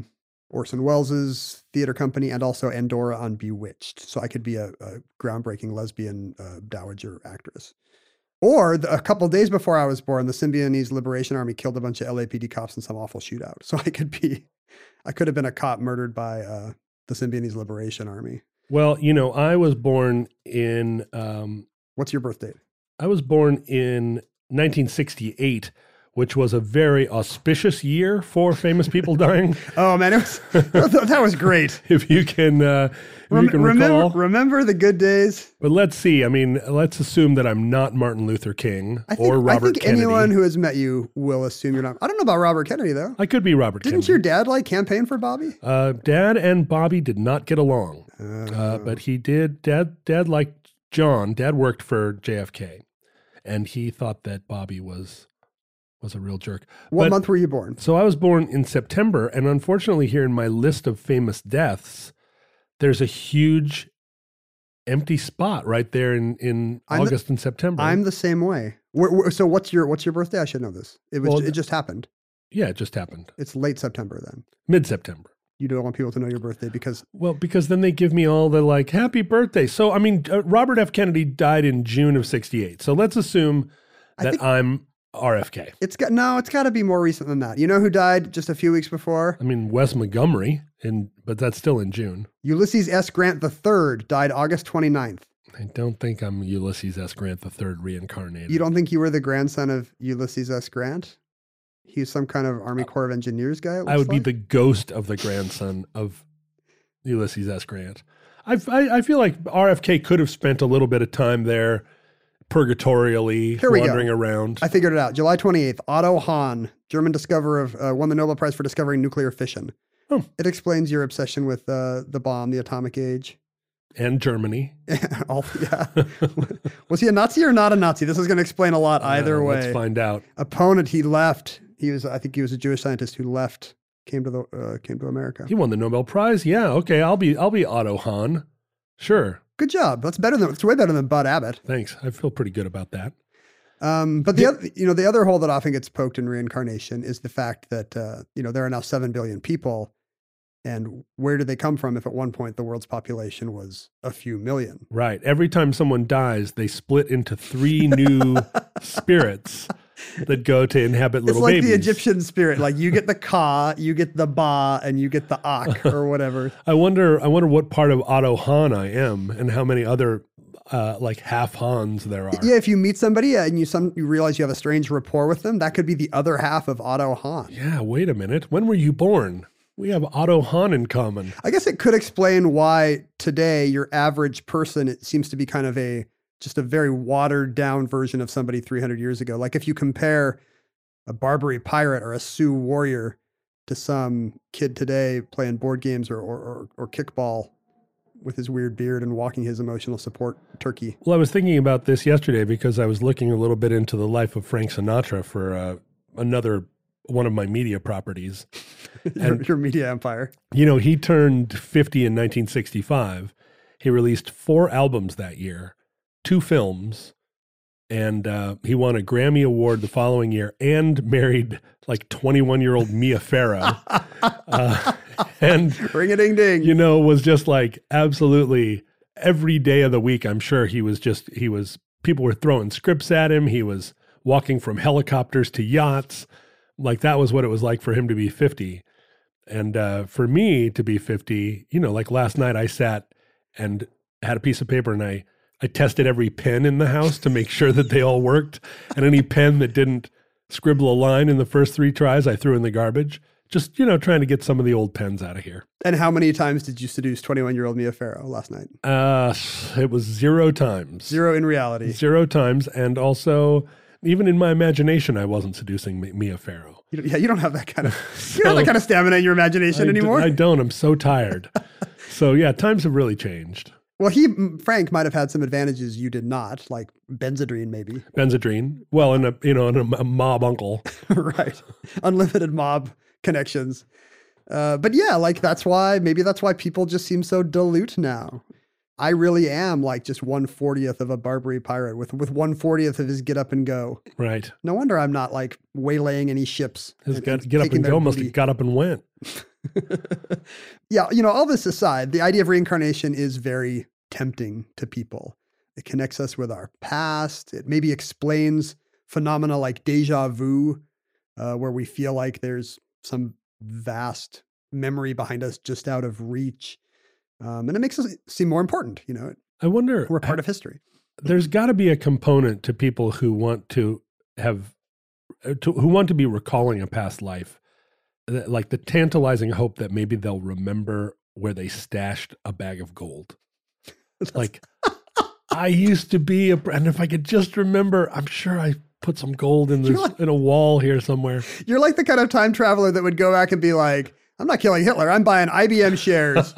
Speaker 3: Orson Welles' theater company, and also Andorra on Bewitched. So I could be a, a groundbreaking lesbian uh, dowager actress. Or the, a couple days before I was born, the Symbionese Liberation Army killed a bunch of L A P D cops in some awful shootout. So I could be, I could have been a cop murdered by uh, the Symbionese Liberation Army.
Speaker 4: Well, you know, I was born in. Um,
Speaker 3: What's your birth date?
Speaker 4: I was born in nineteen sixty-eight, which was a very auspicious year for famous people dying.
Speaker 3: Oh man, it was, that was great.
Speaker 4: If you can, uh, if
Speaker 3: Rem-
Speaker 4: you can
Speaker 3: remember,
Speaker 4: recall.
Speaker 3: remember the good days.
Speaker 4: But let's see. I mean, let's assume that I'm not Martin Luther King
Speaker 3: I think,
Speaker 4: or Robert
Speaker 3: I think
Speaker 4: Kennedy.
Speaker 3: anyone who has met you will assume you're not. I don't know about Robert Kennedy though.
Speaker 4: I could be Robert
Speaker 3: Didn't
Speaker 4: Kennedy.
Speaker 3: your dad like campaign for Bobby?
Speaker 4: Uh, Dad and Bobby did not get along,
Speaker 3: Uh,
Speaker 4: uh, but he did. Dad, Dad liked John. Dad worked for J F K, and he thought that Bobby was was a real jerk.
Speaker 3: what
Speaker 4: But-
Speaker 3: month were you born?
Speaker 4: So I was born in September, and unfortunately, here in my list of famous deaths, there's a huge empty spot right there in in
Speaker 3: I'm the-
Speaker 4: August and September.
Speaker 3: I'm the same way. Where, where- so what's your what's your birthday? I should know this. It was.
Speaker 4: Well,
Speaker 3: it just happened.
Speaker 4: yeah, it just happened
Speaker 3: It's late September then.
Speaker 4: mid September.
Speaker 3: You don't want people to know your birthday because
Speaker 4: Well, because then they give me all the like happy birthday. So I mean, uh, Robert F. Kennedy died in June of sixty-eight. So let's assume
Speaker 3: I
Speaker 4: that
Speaker 3: think-
Speaker 4: I'm R F K.
Speaker 3: it's got no. It's got to be more recent than that. You know who died just a few weeks before?
Speaker 4: I mean, Wes Montgomery, in but that's still in June.
Speaker 3: Ulysses S. Grant the third died August twenty-ninth.
Speaker 4: I don't think I'm Ulysses S. Grant the third reincarnated.
Speaker 3: You don't think you were the grandson of Ulysses S. Grant? He's some kind of Army Corps of Engineers guy. it
Speaker 4: I would
Speaker 3: looks
Speaker 4: be
Speaker 3: like?
Speaker 4: the ghost of the grandson of Ulysses S. Grant. I, I, I feel like R F K could have spent a little bit of time there purgatorially
Speaker 3: Here we go.
Speaker 4: wandering around.
Speaker 3: I figured it out. July twenty-eighth, Otto Hahn, German discoverer of, uh, won the Nobel Prize for discovering nuclear fission.
Speaker 4: Oh.
Speaker 3: It explains your obsession with uh, the bomb, the atomic age.
Speaker 4: and Germany.
Speaker 3: All, yeah. Was he a Nazi or not a Nazi? This is going to explain a lot either
Speaker 4: Uh,
Speaker 3: way.
Speaker 4: Let's find out.
Speaker 3: Opponent, he left. He was, I think he was a Jewish scientist who left, came to the, uh, came to America.
Speaker 4: He won the Nobel Prize. Yeah, okay. I'll be I'll be Otto Hahn. Sure.
Speaker 3: Good job. That's better than, it's way better than Bud Abbott.
Speaker 4: Thanks. I feel pretty good about that.
Speaker 3: Um, but the other, you know, the other hole that often gets poked in reincarnation is the fact that, uh, you know, there are now seven billion people. And where did they come from if at one point the world's population was a few million?
Speaker 4: Right. Every time someone dies, they split into three new spirits that go to inhabit
Speaker 3: It's
Speaker 4: little
Speaker 3: like
Speaker 4: babies.
Speaker 3: the Egyptian spirit. Like you get the Ka, you get the Ba, and you get the Ak or whatever.
Speaker 4: I wonder I wonder what part of Otto Hahn I am and how many other uh, like half Hans there are.
Speaker 3: Yeah, if you meet somebody and you some you realize you have a strange rapport with them, that could be the other half of Otto Hahn.
Speaker 4: Yeah, wait a minute. When were you born? We have Otto Hahn in common.
Speaker 3: I guess it could explain why today your average person, it seems to be kind of a just a very watered down version of somebody three hundred years ago. Like if you compare a Barbary pirate or a Sioux warrior to some kid today playing board games or or, or, or kickball with his weird beard and walking his emotional support turkey.
Speaker 4: Well, I was thinking about this yesterday because I was looking a little bit into the life of Frank Sinatra for uh, another one of my media properties.
Speaker 3: your,
Speaker 4: And-
Speaker 3: your media empire.
Speaker 4: You know, he turned fifty in nineteen sixty-five. He released four albums that year, two films, and uh, he won a Grammy Award the following year and married like twenty-one-year-old Mia Farrow. uh, and,
Speaker 3: Ring a ding ding.
Speaker 4: you know, was just like absolutely every day of the week, I'm sure he was just, he was, people were throwing scripts at him. He was walking from helicopters to yachts. Like that was what it was like for him to be fifty. And uh, for me to be fifty, you know, like last night I sat and had a piece of paper and I, I tested every pen in the house to make sure that they all worked. And any pen that didn't scribble a line in the first three tries, I threw in the garbage. Just, you know, trying to get some of the old pens out of here.
Speaker 3: And how many times did you seduce twenty-one-year-old Mia Farrow last night?
Speaker 4: Uh, it was zero times.
Speaker 3: Zero in reality.
Speaker 4: Zero times. And also, even in my imagination, I wasn't seducing Mi- Mia Farrow.
Speaker 3: You don't, yeah, you don't have that kind of you don't have that kind of stamina in your imagination
Speaker 4: I d-
Speaker 3: anymore.
Speaker 4: I don't. I'm so tired. So yeah, times have really changed.
Speaker 3: Well, he Frank might have had some advantages you did not, like Benzedrine, maybe.
Speaker 4: Benzedrine. Well, and a you know, and a, a mob uncle.
Speaker 3: Right, unlimited mob connections. Uh, but yeah, like that's why maybe that's why people just seem so dilute now. I really am like just one fortieth of a Barbary pirate with with one fortieth of his get up and go.
Speaker 4: Right.
Speaker 3: No wonder I'm not like waylaying any ships.
Speaker 4: His
Speaker 3: and-
Speaker 4: get,
Speaker 3: and
Speaker 4: get up
Speaker 3: taking
Speaker 4: and
Speaker 3: their
Speaker 4: go must
Speaker 3: booty.
Speaker 4: have got up and went.
Speaker 3: Yeah, you know, all this aside, the idea of reincarnation is very tempting to people. It connects us with our past. It maybe explains phenomena like deja vu, uh, where we feel like there's some vast memory behind us just out of reach. Um, and it makes us seem more important. You know,
Speaker 4: I wonder,
Speaker 3: we're part of history.
Speaker 4: There's got to be a component to people who want to have, to, who want to be recalling a past life, like the tantalizing hope that maybe they'll remember where they stashed a bag of gold. Like, I used to be a, and if I could just remember, I'm sure I put some gold in this,
Speaker 3: like,
Speaker 4: in a wall here somewhere.
Speaker 3: You're like the kind of time traveler that would go back and be like, I'm not killing Hitler. I'm buying I B M shares.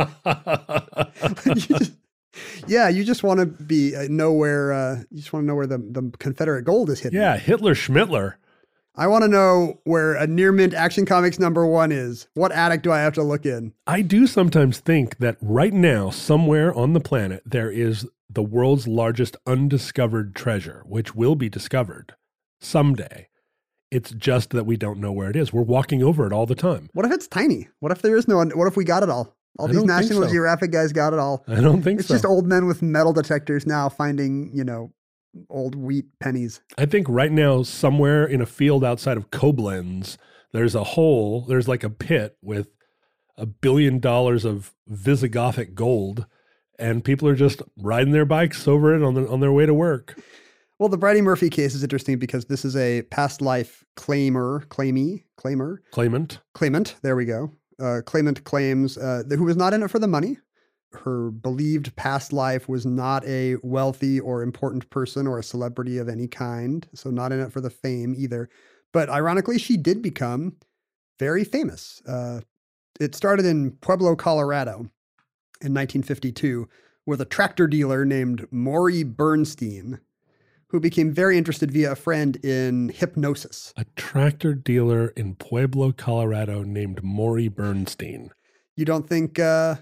Speaker 3: you just, yeah, you just want to be uh, know where uh, you just want to know where the, the Confederate gold is hidden.
Speaker 4: Yeah, Hitler Schmittler.
Speaker 3: I want to know where a near mint Action Comics number one is. What attic do I have to look in?
Speaker 4: I do sometimes think that right now, somewhere on the planet, there is the world's largest undiscovered treasure, which will be discovered someday. It's just that we don't know where it is. We're walking over it all the time.
Speaker 3: What if it's tiny? What if there is no, what if we got it all? All
Speaker 4: I
Speaker 3: these
Speaker 4: don't think
Speaker 3: National
Speaker 4: so.
Speaker 3: Geographic guys got it all.
Speaker 4: I don't think
Speaker 3: It's
Speaker 4: so.
Speaker 3: just old men with metal detectors now finding, you know, old wheat pennies.
Speaker 4: I think right now, somewhere in a field outside of Koblenz, there's a hole, there's like a pit with a billion dollars of Visigothic gold, and people are just riding their bikes over it on, the, on their way to work.
Speaker 3: Well, the Bridie Murphy case is interesting because this is a past life claimer, claimee, claimer,
Speaker 4: Claimant.
Speaker 3: claimant. There we go. Uh, claimant claims uh, who was not in it for the money. Her believed past life was not a wealthy or important person or a celebrity of any kind. So not in it for the fame either. But ironically, she did become very famous. Uh, it started in Pueblo, Colorado in nineteen fifty-two with a tractor dealer named Maury Bernstein, who became very interested via a friend in hypnosis.
Speaker 4: A tractor dealer in Pueblo, Colorado named Maury Bernstein.
Speaker 3: You don't think... Uh,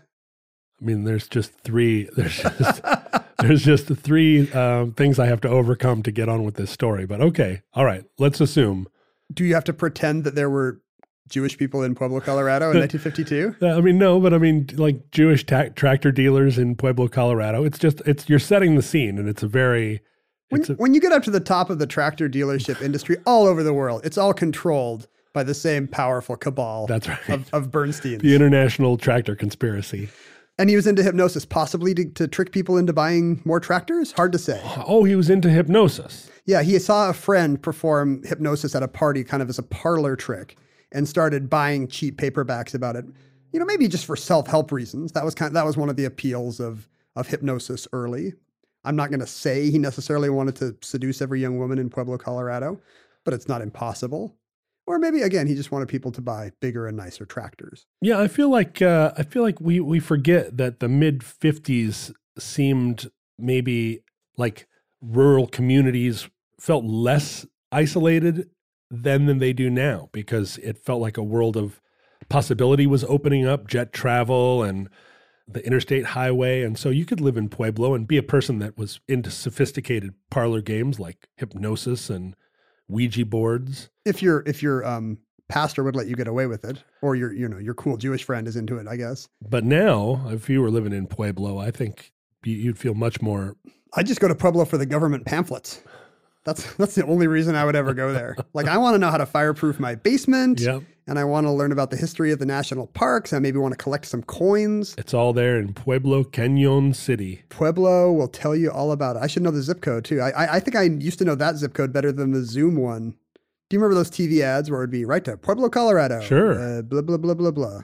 Speaker 4: I mean, there's just three, there's just, there's just three um, things I have to overcome to get on with this story. But okay, all right, let's assume.
Speaker 3: Do you have to pretend that there were Jewish people in Pueblo, Colorado in nineteen fifty-two?
Speaker 4: Uh, I mean, no, but I mean, like Jewish ta- tractor dealers in Pueblo, Colorado. It's just, it's, you're setting the scene, and it's a very,
Speaker 3: When,
Speaker 4: it's a,
Speaker 3: when you get up to the top of the tractor dealership industry all over the world, it's all controlled by the same powerful cabal
Speaker 4: that's right,
Speaker 3: of, of Bernsteins.
Speaker 4: the international tractor conspiracy.
Speaker 3: And he was into hypnosis, possibly to, to trick people into buying more tractors? Hard to say.
Speaker 4: Oh, he was into hypnosis.
Speaker 3: Yeah, he saw a friend perform hypnosis at a party kind of as a parlor trick and started buying cheap paperbacks about it. You know, maybe just for self-help reasons. That was kind of, that was one of the appeals of of hypnosis early. I'm not going to say he necessarily wanted to seduce every young woman in Pueblo, Colorado, but it's not impossible. Or maybe, again, he just wanted people to buy bigger and nicer tractors.
Speaker 4: Yeah, I feel like uh, I feel like we we forget that the mid fifties seemed maybe like rural communities felt less isolated then than they do now, because it felt like a world of possibility was opening up, jet travel and the interstate highway. And so you could live in Pueblo and be a person that was into sophisticated parlor games like hypnosis and Ouija boards.
Speaker 3: If your if your um, pastor would let you get away with it, or your you know your cool Jewish friend is into it, I guess.
Speaker 4: But now, if you were living in Pueblo, I think you'd feel much more.
Speaker 3: I just go to Pueblo for the government pamphlets. That's that's the only reason I would ever go there. Like, I want to know how to fireproof my basement,
Speaker 4: Yep.
Speaker 3: and I want to learn about the history of the national parks. I maybe want to collect some coins.
Speaker 4: It's all there in Pueblo Canyon City.
Speaker 3: Pueblo will tell you all about it. I should know the zip code too. I I, I think I used to know that zip code better than the Zoom one. Do you remember those T V ads where it would be right to Pueblo, Colorado?
Speaker 4: Sure.
Speaker 3: Uh, blah blah blah blah blah.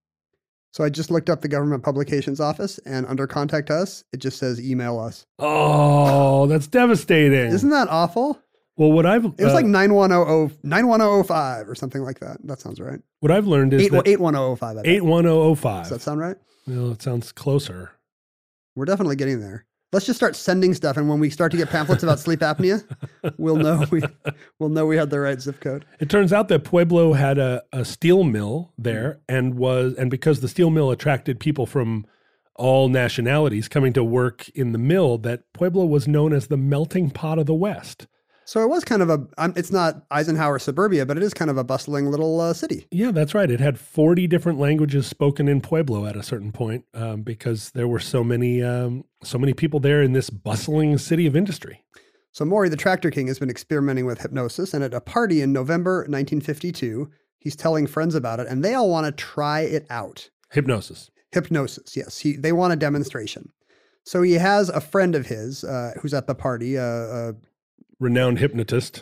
Speaker 3: So I just looked up the government publications office, and under contact us, it just says email us.
Speaker 4: Oh, that's devastating.
Speaker 3: Isn't that awful?
Speaker 4: Well, what I've
Speaker 3: It was
Speaker 4: uh,
Speaker 3: like nine one zero zero five or something like that. That sounds right.
Speaker 4: what I've learned is
Speaker 3: eight
Speaker 4: that
Speaker 3: eight one zero five.
Speaker 4: eight one zero zero
Speaker 3: Does that
Speaker 4: five.
Speaker 3: sound right?
Speaker 4: Well, it sounds closer.
Speaker 3: We're definitely getting there. Let's just start sending stuff, and when we start to get pamphlets about sleep apnea, we'll know we we'll know we had the right zip code.
Speaker 4: It turns out that Pueblo had a, a steel mill there, and was and because the steel mill attracted people from all nationalities coming to work in the mill, that Pueblo was known as the melting pot of the West.
Speaker 3: So it was kind of a, um, it's not Eisenhower suburbia, but it is kind of a bustling little uh, city.
Speaker 4: Yeah, that's right. It had forty different languages spoken in Pueblo at a certain point um, because there were so many, um, so many people there in this bustling city of industry.
Speaker 3: So Maury, the Tractor King, has been experimenting with hypnosis, and at a party in November nineteen fifty-two, he's telling friends about it, and they all want to try it out.
Speaker 4: Hypnosis.
Speaker 3: Hypnosis, yes. He, they want a demonstration. So he has a friend of his uh, who's at the party, uh, uh,
Speaker 4: Renowned hypnotist.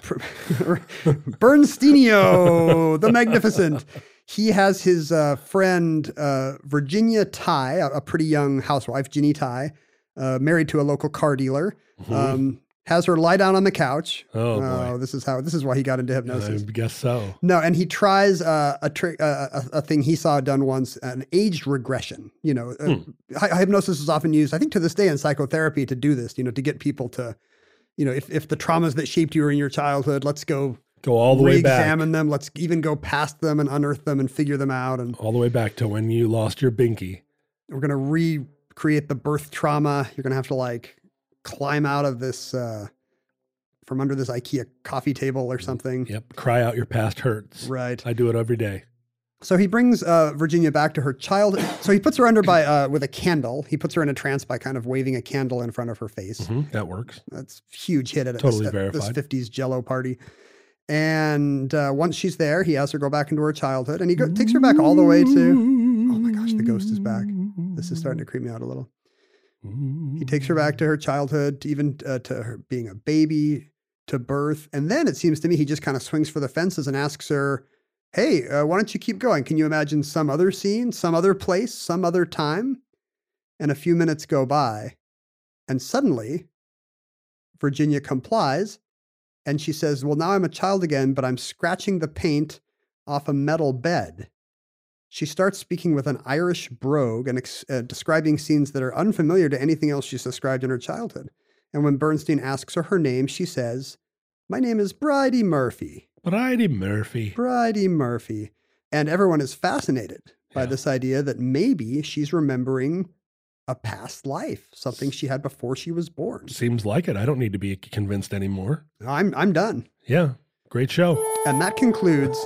Speaker 3: Bernsteinio, the Magnificent. He has his uh, friend, uh, Virginia Ty, a, a pretty young housewife, Ginny Ty, uh, married to a local car dealer,
Speaker 4: Mm-hmm.
Speaker 3: um, has her lie down on the couch.
Speaker 4: Oh, boy.
Speaker 3: This is how, this is why he got into hypnosis.
Speaker 4: I guess so.
Speaker 3: No, and he tries uh, a trick, uh, a, a thing he saw done once, an aged regression. You know, uh, hy- hypnosis is often used, I think, to this day in psychotherapy to do this. You know, to get people to, you know, if if the traumas that shaped you in your childhood, let's go
Speaker 4: Go all the way back.
Speaker 3: re-examine them. Let's even go past them and unearth them and figure them out. And
Speaker 4: All the way back to when you lost your binky.
Speaker 3: we're gonna recreate the birth trauma. You're gonna have to like climb out of this uh, from under this IKEA coffee table or something.
Speaker 4: Yep. Cry out your past hurts.
Speaker 3: Right.
Speaker 4: I do it every day.
Speaker 3: So he brings uh, Virginia back to her child. So he puts her under by uh, with a candle. He puts her in a trance by kind of waving a candle in front of her face.
Speaker 4: Mhm, that works.
Speaker 3: That's a huge hit at,
Speaker 4: Totally
Speaker 3: this, at this
Speaker 4: verified.
Speaker 3: fifties Jello party. And uh, once she's there, he has her go back into her childhood, and he go- takes her back all the way to. Oh my gosh, the ghost is back. This is starting to creep me out a little. He takes her back to her childhood, to even uh, to her being a baby, to birth, and then it seems to me he just kind of swings for the fences and asks her, "Hey, uh, why don't you keep going? Can you imagine some other scene, some other place, some other time?" And a few minutes go by, and suddenly, Virginia complies, and she says, "Well, now I'm a child again, but I'm scratching the paint off a metal bed." She starts speaking with an Irish brogue and ex- uh, describing scenes that are unfamiliar to anything else she's described in her childhood. And when Bernstein asks her her name, she says, "My name is Bridie Murphy."
Speaker 4: Bridie Murphy.
Speaker 3: Bridie Murphy. And everyone is fascinated by
Speaker 4: Yeah.
Speaker 3: this idea that maybe she's remembering a past life, something she had before she was born.
Speaker 4: Seems like it. I don't need to be convinced anymore.
Speaker 3: I'm I'm done.
Speaker 4: Yeah. Great show.
Speaker 3: And that concludes.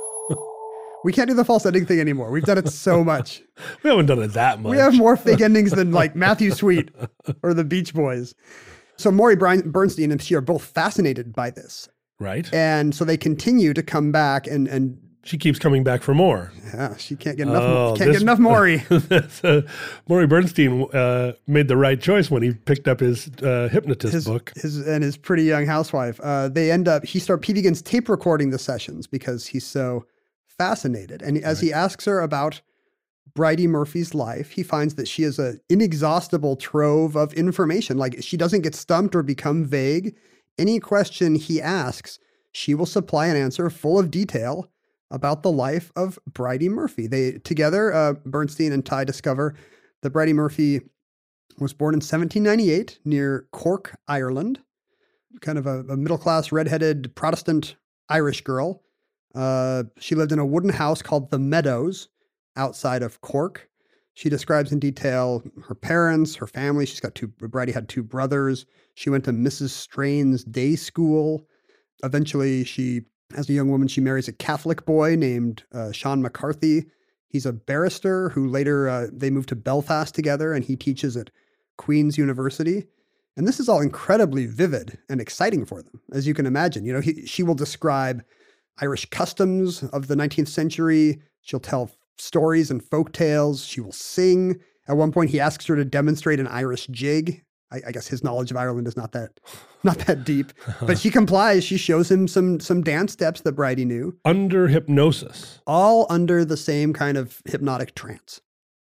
Speaker 3: We can't do the false ending thing anymore. We've done it so much.
Speaker 4: We haven't done it that much.
Speaker 3: We have more fake endings than like Matthew Sweet or the Beach Boys. So Maury Bryan- Bernstein and she are both fascinated by this.
Speaker 4: Right.
Speaker 3: And so they continue to come back and, and
Speaker 4: She keeps coming back for more.
Speaker 3: yeah, she can't get enough,
Speaker 4: Oh,
Speaker 3: can't
Speaker 4: this-
Speaker 3: get enough Maury.
Speaker 4: so, Maury Bernstein uh, made the right choice when he picked up his uh, hypnotist
Speaker 3: his,
Speaker 4: book.
Speaker 3: his and his pretty young housewife. Uh, they end up. He start. He begins tape recording the sessions because he's so fascinated. And as he asks her about Bridie Murphy's life, he finds that she is an inexhaustible trove of information. Like she doesn't get stumped or become vague. Any question he asks, she will supply an answer full of detail about the life of Bridie Murphy. They together, uh, Bernstein and Ty discover that Bridie Murphy was born in seventeen ninety-eight near Cork, Ireland, kind of a, a middle-class, redheaded Protestant Irish girl. Uh, she lived in a wooden house called The Meadows outside of Cork. She describes in detail her parents, her family. She's got two, Bridie had two brothers. She went to Missus Strain's day school. Eventually, she, as a young woman, she marries a Catholic boy named uh, Sean McCarthy. He's a barrister who later, uh, they moved to Belfast together, and he teaches at Queen's University. And this is all incredibly vivid and exciting for them, as you can imagine. You know, he, she will describe Irish customs of the nineteenth century. She'll tell stories and folk tales. She will sing. At one point, he asks her to demonstrate an Irish jig. I, I guess his knowledge of Ireland is not that not that deep, but she complies. She shows him some some dance steps that Bridie knew,
Speaker 4: Under hypnosis.
Speaker 3: all under the same kind of hypnotic trance.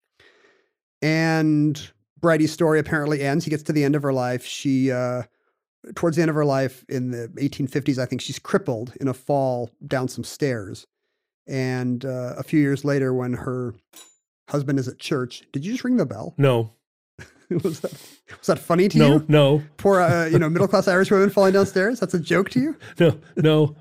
Speaker 3: And Bridie's story apparently ends. He gets to the end of her life. She, uh, towards the end of her life in the eighteen fifties, I think she's crippled in a fall down some stairs. And uh, a few years later, when her husband is at church, did you just ring the bell?
Speaker 4: No.
Speaker 3: was that was that funny to
Speaker 4: No,
Speaker 3: you?
Speaker 4: no,
Speaker 3: Poor, uh, you know, middle class Irish women falling downstairs. That's a joke to you.
Speaker 4: no, no.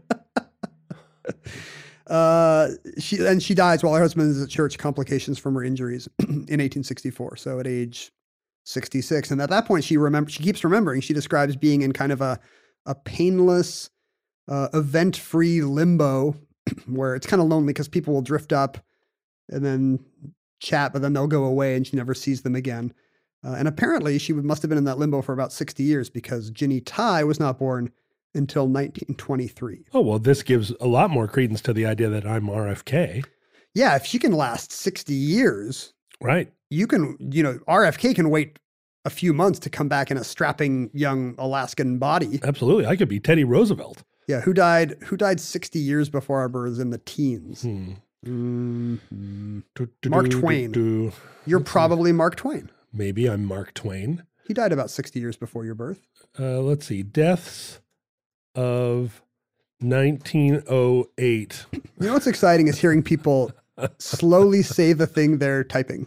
Speaker 3: Uh, she and she dies while her husband is at church. Complications from her injuries in eighteen sixty-four. So at age sixty-six, and at that point, she remembers. She keeps remembering. She describes being in kind of a a painless, uh, event-free limbo where it's kind of lonely because people will drift up and then chat, but then they'll go away and she never sees them again. Uh, and apparently she must have been in that limbo for about sixty years because Ginny Tai was not born until nineteen twenty-three.
Speaker 4: Oh, well, this gives a lot more credence to the idea that I'm R F K.
Speaker 3: Yeah, if she can last sixty years,
Speaker 4: right?
Speaker 3: You can, you know, R F K can wait a few months to come back in a strapping young Alaskan body.
Speaker 4: Absolutely. I could be Teddy Roosevelt.
Speaker 3: Yeah, who died who died sixty years before our births in the teens?
Speaker 4: Hmm.
Speaker 3: Mm-hmm.
Speaker 4: Do, do,
Speaker 3: Mark
Speaker 4: do,
Speaker 3: Twain.
Speaker 4: Do, do.
Speaker 3: You're
Speaker 4: Let's
Speaker 3: probably
Speaker 4: see.
Speaker 3: Mark Twain.
Speaker 4: Maybe I'm Mark Twain.
Speaker 3: He died about sixty years before your birth.
Speaker 4: Uh, let's see. Deaths of nineteen oh eight.
Speaker 3: You know what's exciting is hearing people slowly say the thing they're typing.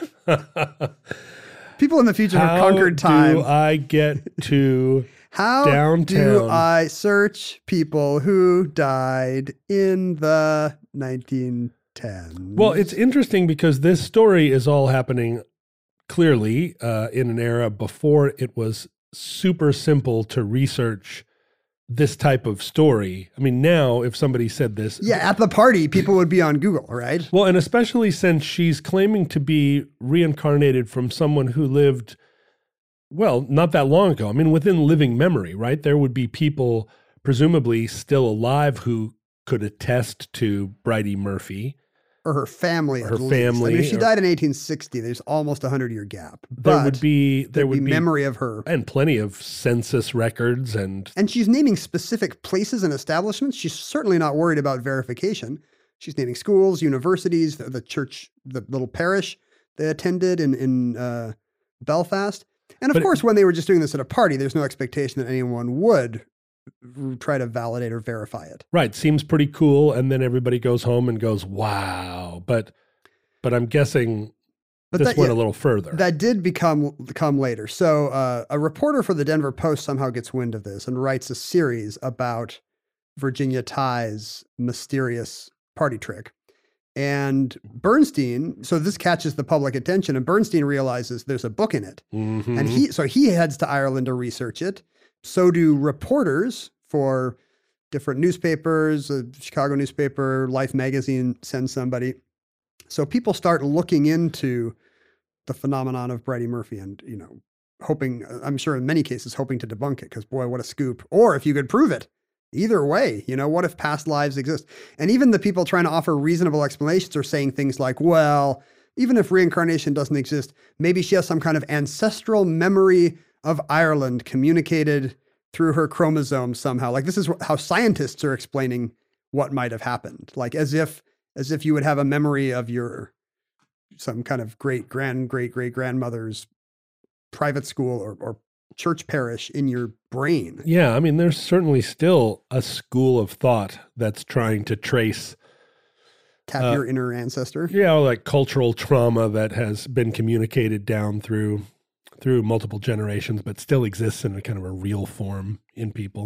Speaker 3: People in the future have conquered time.
Speaker 4: How do I get to
Speaker 3: How
Speaker 4: downtown?
Speaker 3: do I search people who died in the nineteen tens?
Speaker 4: Well, it's interesting because this story is all happening clearly uh, in an era before it was super simple to research this type of story. I mean, now if somebody said this.
Speaker 3: Yeah, at the party, people would be on Google, right?
Speaker 4: Well, and especially since she's claiming to be reincarnated from someone who lived, well, not that long ago. I mean, within living memory, right? There would be people presumably still alive who could attest to Bridey Murphy.
Speaker 3: Or her family.
Speaker 4: Her
Speaker 3: at least.
Speaker 4: family,
Speaker 3: I mean, if she
Speaker 4: or-
Speaker 3: died in eighteen sixty, there's almost a hundred-year gap.
Speaker 4: There
Speaker 3: But
Speaker 4: would be there
Speaker 3: there'd
Speaker 4: would
Speaker 3: be
Speaker 4: be
Speaker 3: memory of her.
Speaker 4: and plenty of census records and
Speaker 3: And she's naming specific places and establishments. She's certainly not worried about verification. She's naming schools, universities, the, the church, the little parish they attended in, in uh, Belfast. And of
Speaker 4: But it-
Speaker 3: course, when they were just doing this at a party, there's no expectation that anyone would r- try to validate or verify it.
Speaker 4: right, seems pretty cool. And then everybody goes home and goes, wow. But but I'm guessing
Speaker 3: But
Speaker 4: this
Speaker 3: that,
Speaker 4: went
Speaker 3: yeah,
Speaker 4: a little further.
Speaker 3: that did become come later. So uh, a reporter for the Denver Post somehow gets wind of this and writes a series about Virginia Tighe's mysterious party trick. And Bernstein, so this catches the public attention, and Bernstein realizes there's a book in it.
Speaker 4: Mhm.
Speaker 3: And he, so he heads to Ireland to research it. So do reporters for different newspapers, a Chicago newspaper, Life magazine sends somebody. So people start looking into the phenomenon of Bridey Murphy and, you know, hoping, I'm sure in many cases, hoping to debunk it because, boy, what a scoop. Or if you could prove it. Either way, you know, what if past lives exist? And even the people trying to offer reasonable explanations are saying things like, well, even if reincarnation doesn't exist, maybe she has some kind of ancestral memory of Ireland communicated through her chromosomes somehow. Like this is how scientists are explaining what might have happened. Like as if, as if you would have a memory of your, some kind of great grand, great, great grandmother's private school or, or church parish in your brain.
Speaker 4: Yeah, I mean, there's certainly still a school of thought that's trying to trace,
Speaker 3: Tap
Speaker 4: Uh,
Speaker 3: your inner ancestor.
Speaker 4: you know, like cultural trauma that has been communicated down through through multiple generations, but still exists in a kind of a real form in people.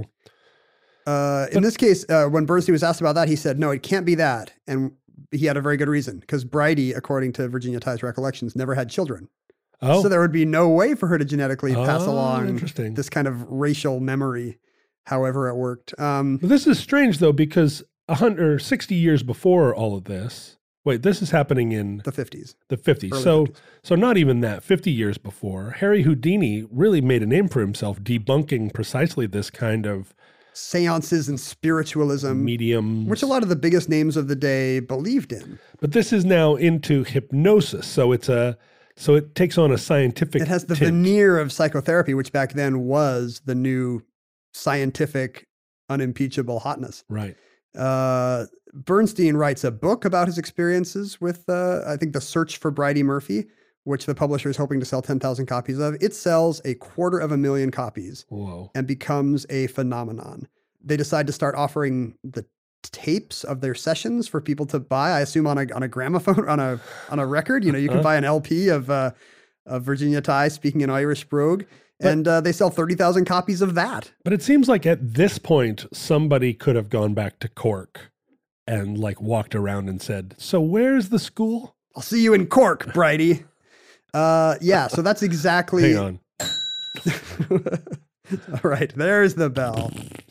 Speaker 3: Uh, in this case, uh, when Bernstein was asked about that, he said, no, it can't be that. And he had a very good reason because Bridey, according to Virginia Tighe's recollections, never had children.
Speaker 4: Oh,
Speaker 3: So there would be no way for her to genetically pass
Speaker 4: Oh,
Speaker 3: along
Speaker 4: interesting.
Speaker 3: this kind of racial memory, however it worked. Um,
Speaker 4: But this is strange though, because a hundred or sixty years before all of this. Wait, this is happening in
Speaker 3: the fifties.
Speaker 4: the fifties.
Speaker 3: Early
Speaker 4: So,
Speaker 3: fifties.
Speaker 4: so not even that. Fifty years before, Harry Houdini really made a name for himself, debunking precisely this kind of
Speaker 3: Seances and spiritualism,
Speaker 4: medium.
Speaker 3: which a lot of the biggest names of the day believed in.
Speaker 4: But this is now into hypnosis, so it's a so it takes on a scientific.
Speaker 3: It has the
Speaker 4: tint.
Speaker 3: veneer of psychotherapy, which back then was the new scientific, unimpeachable hotness.
Speaker 4: Right.
Speaker 3: Uh, Bernstein writes a book about his experiences with, uh, I think, The Search for Bridey Murphy, which the publisher is hoping to sell ten thousand copies of. It sells a quarter of a million copies
Speaker 4: Whoa.
Speaker 3: and becomes a phenomenon. They decide to start offering the tapes of their sessions for people to buy. I assume on a on a gramophone, on a on a record. You know, you can
Speaker 4: Uh-huh.
Speaker 3: buy an L P of uh, of Virginia Tighe speaking in Irish brogue,
Speaker 4: But-
Speaker 3: and uh, they sell thirty thousand copies of that.
Speaker 4: But it seems like at this point, somebody could have gone back to Cork and like walked around and said, "So where's the school?"
Speaker 3: I'll see you in Cork, Bridey. Uh, yeah, so that's exactly.
Speaker 4: Hang on.
Speaker 3: All right, there's the bell.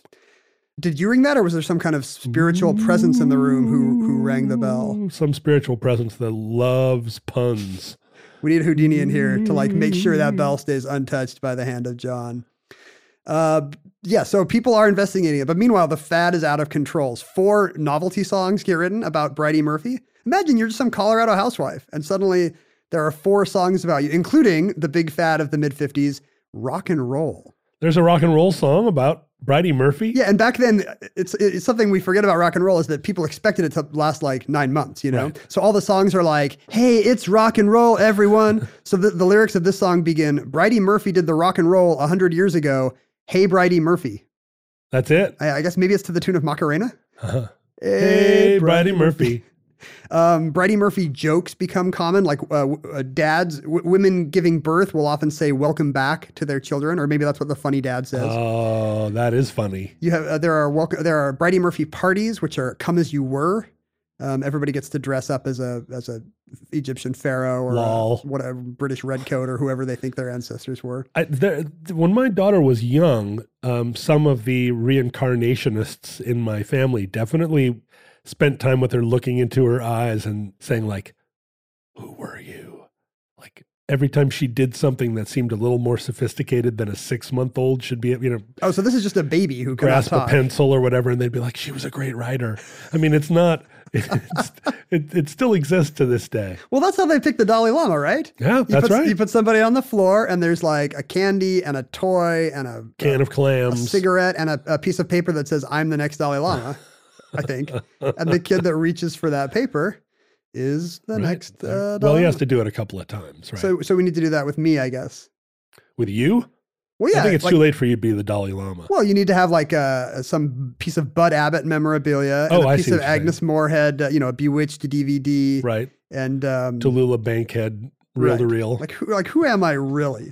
Speaker 3: Did you ring that, or was there some kind of spiritual presence in the room who who rang the bell?
Speaker 4: Some spiritual presence that loves puns.
Speaker 3: We need Houdini in here to like make sure that bell stays untouched by the hand of John. Uh, yeah, so people are investigating it, but meanwhile, the fad is out of control. Four novelty songs get written about Bridey Murphy. Imagine you're just some Colorado housewife, and suddenly there are four songs about you, including the big fad of the mid fifties, rock and roll.
Speaker 4: There's a rock and roll song about Bridey Murphy.
Speaker 3: Yeah, and back then, it's it's something we forget about rock and roll is that people expected it to last like nine months, you know?
Speaker 4: Right.
Speaker 3: So all the songs are like, hey, it's rock and roll, everyone. So the, the lyrics of this song begin, Bridey Murphy did the rock and roll one hundred years ago. Hey, Bridey Murphy.
Speaker 4: That's it.
Speaker 3: I, I guess maybe it's to the tune of Macarena.
Speaker 4: Uh-huh. Hey, Bridey Murphy.
Speaker 3: Um, Bridey Murphy jokes become common, like uh, uh, dads, w- women giving birth will often say welcome back to their children, or maybe that's what the funny dad says.
Speaker 4: Oh, that is funny.
Speaker 3: You have uh, there are welcome there are Bridey Murphy parties, which are come as you were. Um, everybody gets to dress up as a as a Egyptian pharaoh or
Speaker 4: Lol.
Speaker 3: a, whatever British redcoat or whoever they think their ancestors were.
Speaker 4: I, there, when my daughter was young, um, some of the reincarnationists in my family definitely spent time with her looking into her eyes and saying like, who were you? Like every time she did something that seemed a little more sophisticated than a six month old should be, you know,
Speaker 3: Oh, so this is just a baby who cannot
Speaker 4: grasp a
Speaker 3: talk.
Speaker 4: pencil or whatever. And they'd be like, she was a great writer. I mean, it's not, it's, it, it still exists to this day.
Speaker 3: Well, that's how they pick the Dalai Lama, right?
Speaker 4: Yeah,
Speaker 3: You
Speaker 4: that's
Speaker 3: put,
Speaker 4: right.
Speaker 3: You put somebody on the floor and there's like a candy and a toy and a
Speaker 4: Can of
Speaker 3: a
Speaker 4: clams.
Speaker 3: cigarette and a, a piece of paper that says, I'm the next Dalai Lama, I think. And the kid that reaches for that paper is the
Speaker 4: Right.
Speaker 3: next uh, Dalai
Speaker 4: Well, he has
Speaker 3: Lama.
Speaker 4: to do it a couple of times, right?
Speaker 3: So, so we need to do that with me, I guess.
Speaker 4: With you?
Speaker 3: Well, yeah.
Speaker 4: I think it's
Speaker 3: like-
Speaker 4: too late for you to be the Dalai Lama.
Speaker 3: Well, you need to have like uh, some piece of Bud Abbott memorabilia and
Speaker 4: Oh,
Speaker 3: a
Speaker 4: I
Speaker 3: piece
Speaker 4: see
Speaker 3: of
Speaker 4: what you're saying.
Speaker 3: Agnes Moorehead, uh, you know, a Bewitched D V D.
Speaker 4: Right.
Speaker 3: And um,
Speaker 4: Tallulah Bankhead, reel to
Speaker 3: right.
Speaker 4: reel.
Speaker 3: Like who, like who am I really?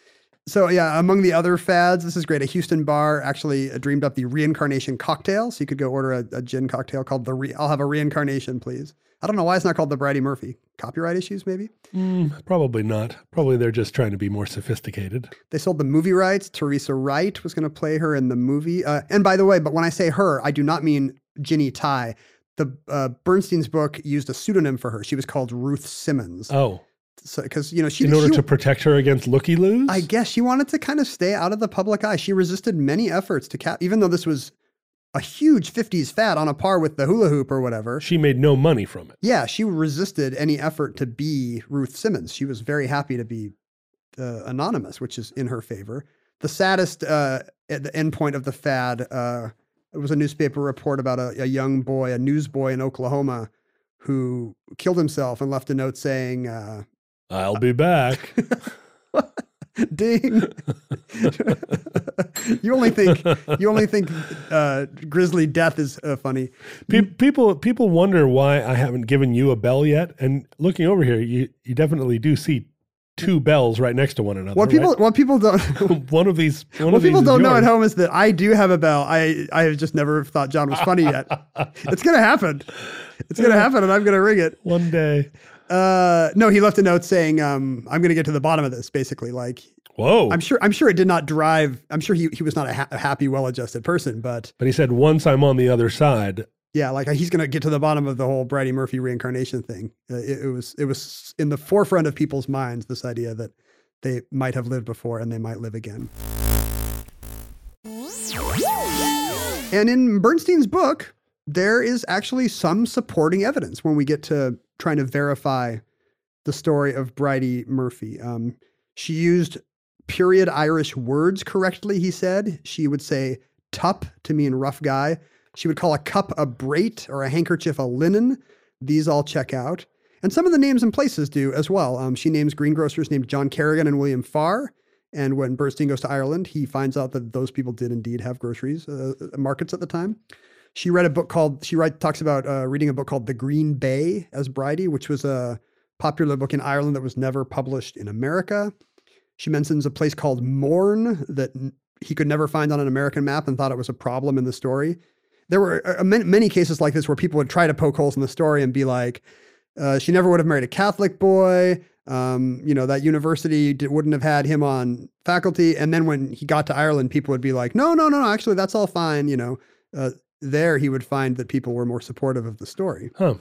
Speaker 3: So yeah, among the other fads, this is great. A Houston bar actually uh, dreamed up the reincarnation cocktail. So you could go order a, a gin cocktail called the re- I'll have a reincarnation, please. I don't know why it's not called the Bridey Murphy. Copyright issues, maybe?
Speaker 4: Mm, probably not. Probably they're just trying to be more sophisticated.
Speaker 3: They sold the movie rights. Teresa Wright was going to play her in the movie. Uh, and by the way, but when I say her, I do not mean Ginny Tai. The uh, Bernstein's book used a pseudonym for her. She was called Ruth Simmons.
Speaker 4: Oh,
Speaker 3: So, because you know she
Speaker 4: in order
Speaker 3: she-
Speaker 4: to protect her against looky-loos?
Speaker 3: I guess she wanted to kind of stay out of the public eye. She resisted many efforts to cap, even though this was a huge fifties fad on a par with the hula hoop or whatever.
Speaker 4: She made no money from it.
Speaker 3: Yeah, she resisted any effort to be Ruth Simmons. She was very happy to be uh, anonymous, which is in her favor. The saddest uh, at the end point of the fad, uh, it was a newspaper report about a, a young boy, a newsboy in Oklahoma, who killed himself and left a note saying, uh,
Speaker 4: I'll be back.
Speaker 3: "Ding." you only think you only think uh, grisly death is uh, funny.
Speaker 4: Pe- people people wonder why I haven't given you a bell yet. And looking over here, you, you definitely do see two bells right next to one another.
Speaker 3: What people
Speaker 4: right?
Speaker 3: what people don't
Speaker 4: one of these one
Speaker 3: what
Speaker 4: of these
Speaker 3: people
Speaker 4: is
Speaker 3: don't know at
Speaker 4: yours.
Speaker 3: home is that I do have a bell. I I have just never thought John was funny yet. It's gonna happen. It's gonna happen, and I'm gonna ring it.
Speaker 4: One day.
Speaker 3: Uh, no, he left a note saying, um, "I'm gonna get to the bottom of this." Basically, like
Speaker 4: Whoa.
Speaker 3: I'm sure I'm sure it did not drive. I'm sure he he was not a, ha- a happy, well-adjusted person, but
Speaker 4: But he said, once I'm on the other side,
Speaker 3: yeah, like he's gonna get to the bottom of the whole Bridey Murphy reincarnation thing. Uh, it, it was it was in the forefront of people's minds, this idea that they might have lived before and they might live again. And in Bernstein's book, there is actually some supporting evidence when we get to trying to verify the story of Bridey Murphy. Um, she used period Irish words correctly, he said. She would say tup to mean rough guy. She would call a cup a brate or a handkerchief a linen. These all check out. And some of the names and places do as well. Um, she names greengrocers named John Kerrigan and William Farr. And when Bernstein goes to Ireland, he finds out that those people did indeed have groceries, uh, markets at the time. She read a book called, she write, talks about uh, reading a book called The Green Bay as Bridey, which was a popular book in Ireland that was never published in America. She mentions a place called Mourne that n- he could never find on an American map and thought it was a problem in the story. There were uh, many, many cases like this where people would try to poke holes in the story and be like, uh, she never would have married a Catholic boy. Um, you know, that university d- wouldn't have had him on faculty. And then when he got to Ireland, people would be like, no, no, no, no, actually, that's all fine. You know, uh, there he would find that people were more supportive of the story.
Speaker 4: Huh.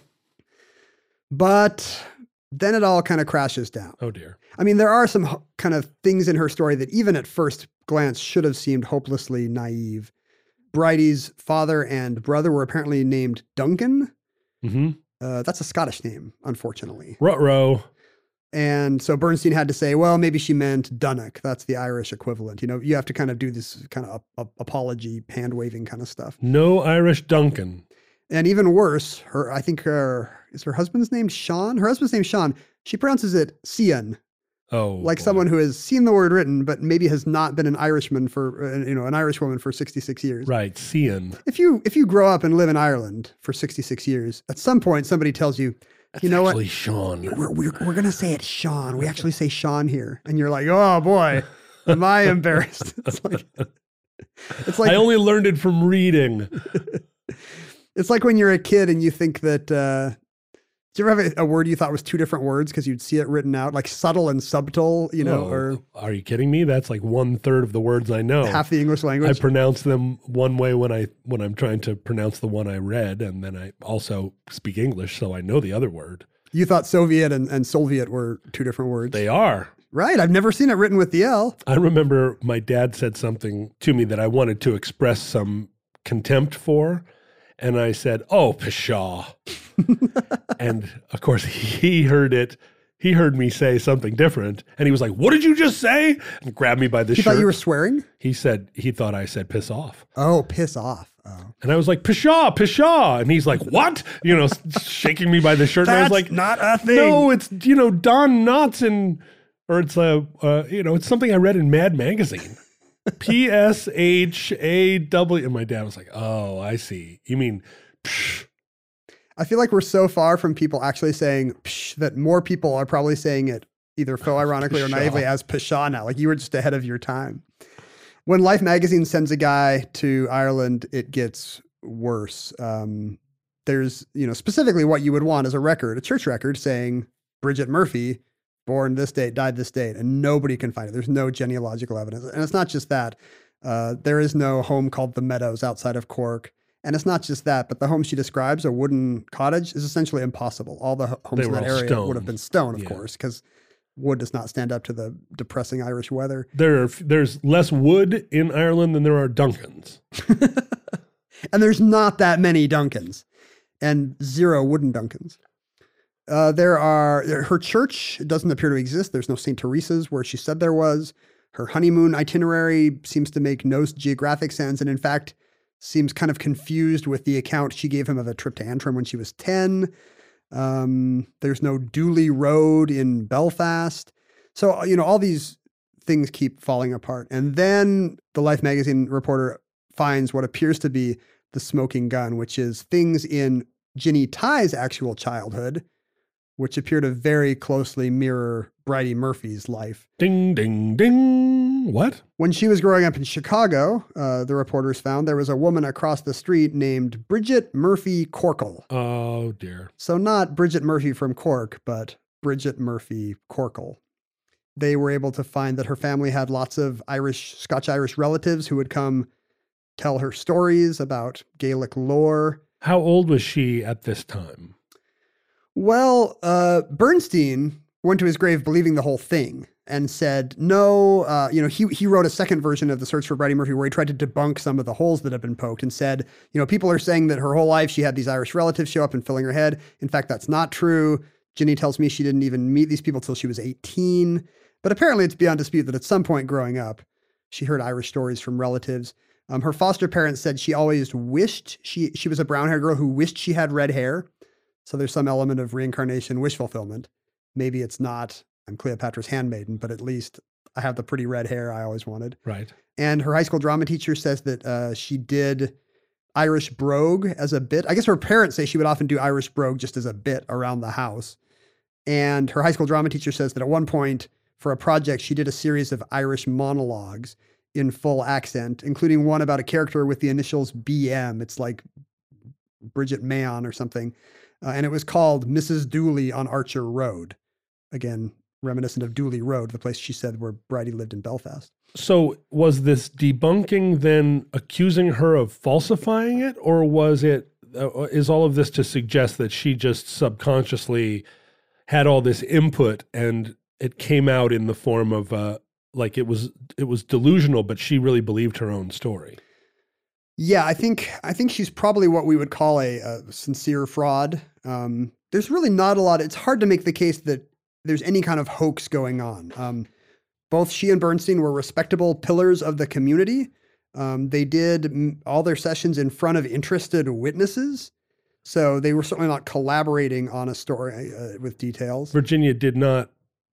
Speaker 3: But then it all kind of crashes down.
Speaker 4: Oh, dear.
Speaker 3: I mean, there are some ho- kind of things in her story that even at first glance should have seemed hopelessly naive. Bridie's father and brother were apparently named Duncan.
Speaker 4: Mm-hmm.
Speaker 3: Uh, that's a Scottish name, unfortunately.
Speaker 4: Ruh-roh.
Speaker 3: And so Bernstein had to say, well, maybe she meant Dunnock. That's the Irish equivalent. You know, you have to kind of do this kind of a- a- apology, hand waving kind of stuff.
Speaker 4: No Irish Duncan.
Speaker 3: And even worse, her, I think her, is her husband's name Sean? Her husband's name Sean. She pronounces it Cian,
Speaker 4: Oh,
Speaker 3: like
Speaker 4: boy.
Speaker 3: someone who has seen the word written, but maybe has not been an Irishman for, uh, you know, an Irish woman for sixty-six years.
Speaker 4: Right, Cian.
Speaker 3: If you, if you grow up and live in Ireland for sixty-six years, at some point somebody tells you,
Speaker 4: That's
Speaker 3: you know what?
Speaker 4: actually Sean.
Speaker 3: We're, we're, we're going to say it Sean. We actually say Sean here. And you're like, oh boy, am I embarrassed? It's like, it's like,
Speaker 4: I only learned it from reading.
Speaker 3: it's like when you're a kid and you think that, uh, do you ever have a, a word you thought was two different words because you'd see it written out, like subtle and subtle, you know,
Speaker 4: Oh,
Speaker 3: or
Speaker 4: are you kidding me? That's like one third of the words I know.
Speaker 3: half the English
Speaker 4: I
Speaker 3: language?
Speaker 4: pronounce them one way when I when I'm trying to pronounce the one I read, and then I also speak English, so I know the other word.
Speaker 3: You thought Soviet and, and Soviet were two different words.
Speaker 4: They are.
Speaker 3: Right. I've never seen it written with the L.
Speaker 4: I remember my dad said something to me that I wanted to express some contempt for. And I said, oh, pshaw. And of course, he heard it. He heard me say something different. And he was like, what did you just say? And grabbed me by the
Speaker 3: He
Speaker 4: shirt.
Speaker 3: thought you were swearing?
Speaker 4: He said, he thought I said piss off.
Speaker 3: Oh, piss off. Oh.
Speaker 4: And I was like, pshaw, pshaw. And he's like, what? You know, shaking me by the shirt. and I was like,
Speaker 3: not a thing.
Speaker 4: no, it's, you know, Don Knotts and, or it's, a, uh, you know, it's something I read in Mad Magazine. P S H A W. And my dad was like, oh, I see. You mean, psh.
Speaker 3: I feel like we're so far from people actually saying psh, that more people are probably saying it either faux ironically or
Speaker 4: Pshaw.
Speaker 3: naively as pshaw now. Like you were just ahead of your time. When Life magazine sends a guy to Ireland, it gets worse. Um, there's, you know, specifically what you would want as a record, a church record saying Bridget Murphy, born this date, died this date, and nobody can find it. There's no genealogical evidence. And it's not just that. Uh, there is no home called the Meadows outside of Cork. And it's not just that, but the home she describes, a wooden cottage, is essentially impossible. All the ho- homes
Speaker 4: They
Speaker 3: in
Speaker 4: were
Speaker 3: that
Speaker 4: all
Speaker 3: area
Speaker 4: stone.
Speaker 3: would have been stone, of
Speaker 4: Yeah.
Speaker 3: course, because wood does not stand up to the depressing Irish weather.
Speaker 4: There are, there's less wood in Ireland than there are Duncans.
Speaker 3: And there's not that many Duncans and zero wooden Duncans. Uh, there are, her church doesn't appear to exist. There's no Saint Teresa's where she said there was. Her honeymoon itinerary seems to make no geographic sense. And in fact, seems kind of confused with the account she gave him of a trip to Antrim when she was ten. Um, there's no Dooley Road in Belfast. So, you know, all these things keep falling apart. And then the Life magazine reporter finds what appears to be the smoking gun, which is things in Ginny Tighe's actual childhood, which appear to very closely mirror Bridie Murphy's life.
Speaker 4: Ding, ding, ding. What?
Speaker 3: When she was growing up in Chicago, uh, the reporters found there was a woman across the street named Bridget Murphy Corkle.
Speaker 4: Oh, dear.
Speaker 3: So not Bridget Murphy from Cork, but Bridget Murphy Corkle. They were able to find that her family had lots of Irish, Scotch-Irish relatives who would come tell her stories about Gaelic lore.
Speaker 4: How old was she at this time?
Speaker 3: Well, uh, Bernstein went to his grave believing the whole thing and said, no, uh, you know, he, he wrote a second version of The Search for Bridie Murphy where he tried to debunk some of the holes that had been poked and said, you know, people are saying that her whole life she had these Irish relatives show up and filling her head. In fact, that's not true. Ginny tells me she didn't even meet these people till she was eighteen. But apparently it's beyond dispute that at some point growing up, she heard Irish stories from relatives. Um, her foster parents said she always wished she, she was a brown-haired girl who wished she had red hair. So there's some element of reincarnation wish fulfillment. Maybe it's not, I'm Cleopatra's handmaiden, but at least I have the pretty red hair I always wanted.
Speaker 4: Right.
Speaker 3: And her high school drama teacher says that uh, she did Irish brogue as a bit. I guess her parents say she would often do Irish brogue just as a bit around the house. And her high school drama teacher says that at one point for a project, she did a series of Irish monologues in full accent, including one about a character with the initials B M. It's like Bridget Mayon or something. Uh, and it was called Missus Dooley on Archer Road. Again, reminiscent of Dooley Road, the place she said where Bridie lived in Belfast.
Speaker 4: So was this debunking then accusing her of falsifying it, or was it, uh, is all of this to suggest that she just subconsciously had all this input and it came out in the form of uh, like it was it was delusional, but she really believed her own story?
Speaker 3: Yeah, I think I think she's probably what we would call a, a sincere fraud. Um, there's really not a lot. It's hard to make the case that there's any kind of hoax going on. Um, both she and Bernstein were respectable pillars of the community. Um, they did m- all their sessions in front of interested witnesses. So they were certainly not collaborating on a story uh, with details.
Speaker 4: Virginia did not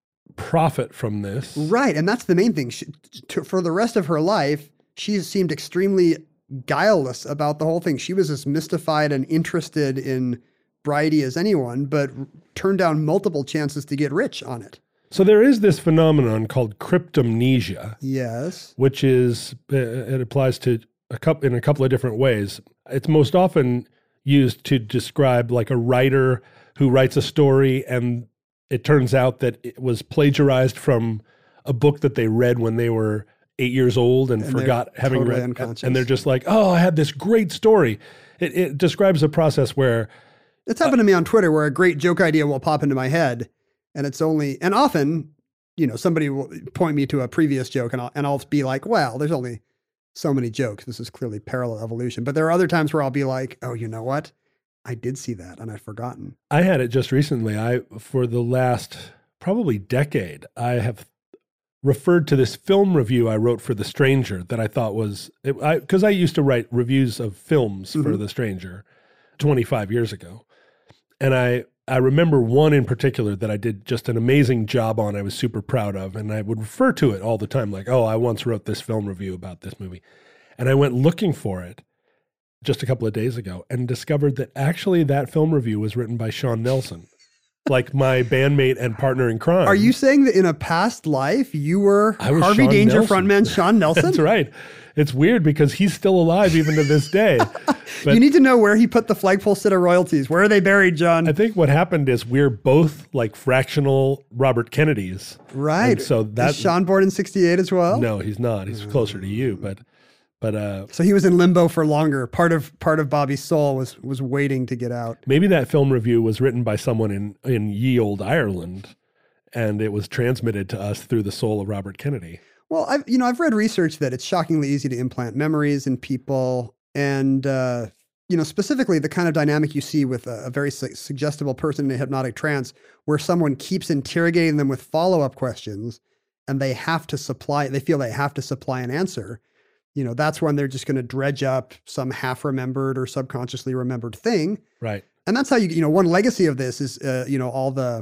Speaker 4: profit from this.
Speaker 3: Right. And that's the main thing. She, to, for the rest of her life, she seemed extremely guileless about the whole thing. She was as mystified and interested in Bridie as anyone, but turned down multiple chances to get rich on it.
Speaker 4: So there is this phenomenon called cryptomnesia.
Speaker 3: Yes.
Speaker 4: Which is, uh, it applies to a couple, in a couple of different ways. It's most often used to describe like a writer who writes a story and it turns out that it was plagiarized from a book that they read when they were eight years old and, and forgot having
Speaker 3: totally
Speaker 4: read,
Speaker 3: unconscious.
Speaker 4: And they're just like, oh, I had this great story. It, it describes a process where
Speaker 3: it's happened uh, to me on Twitter where a great joke idea will pop into my head, and it's only, and often, you know, somebody will point me to a previous joke and I'll, and I'll be like, well, there's only so many jokes. This is clearly parallel evolution. But there are other times where I'll be like, oh, you know what? I did see that and I'd forgotten.
Speaker 4: I had it just recently. I, for the last probably decade, I have referred to this film review I wrote for The Stranger that I thought was, it, I, because I used to write reviews of films mm-hmm. for The Stranger twenty-five years ago. And I, I remember one in particular that I did just an amazing job on. I was super proud of, and I would refer to it all the time. Like, oh, I once wrote this film review about this movie. And I went looking for it just a couple of days ago and discovered that actually that film review was written by Sean Nelson, like my bandmate and partner in crime.
Speaker 3: Are you saying that in a past life you were
Speaker 4: I was
Speaker 3: Harvey
Speaker 4: Sean
Speaker 3: Danger
Speaker 4: Nelson.
Speaker 3: frontman Sean Nelson?
Speaker 4: That's right. It's weird because he's still alive even to this day. But
Speaker 3: you need to know where he put the flagpole set of royalties. Where are they buried, John?
Speaker 4: I think what happened is we're both like fractional Robert Kennedys.
Speaker 3: Right.
Speaker 4: And so that
Speaker 3: is Sean born in sixty-eight as well?
Speaker 4: No, he's not. He's closer to you, but but uh
Speaker 3: so he was in limbo for longer. Part of part of Bobby's soul was was waiting to get out.
Speaker 4: Maybe that film review was written by someone in in ye olde Ireland, and it was transmitted to us through the soul of Robert Kennedy.
Speaker 3: Well, I've, you know, I've read research that it's shockingly easy to implant memories in people. And, uh, you know, specifically the kind of dynamic you see with a, a very su- suggestible person in a hypnotic trance where someone keeps interrogating them with follow-up questions and they have to supply, they feel they have to supply an answer. You know, that's when they're just going to dredge up some half-remembered or subconsciously remembered thing.
Speaker 4: Right.
Speaker 3: And that's how you, you know, one legacy of this is, uh, you know, all the,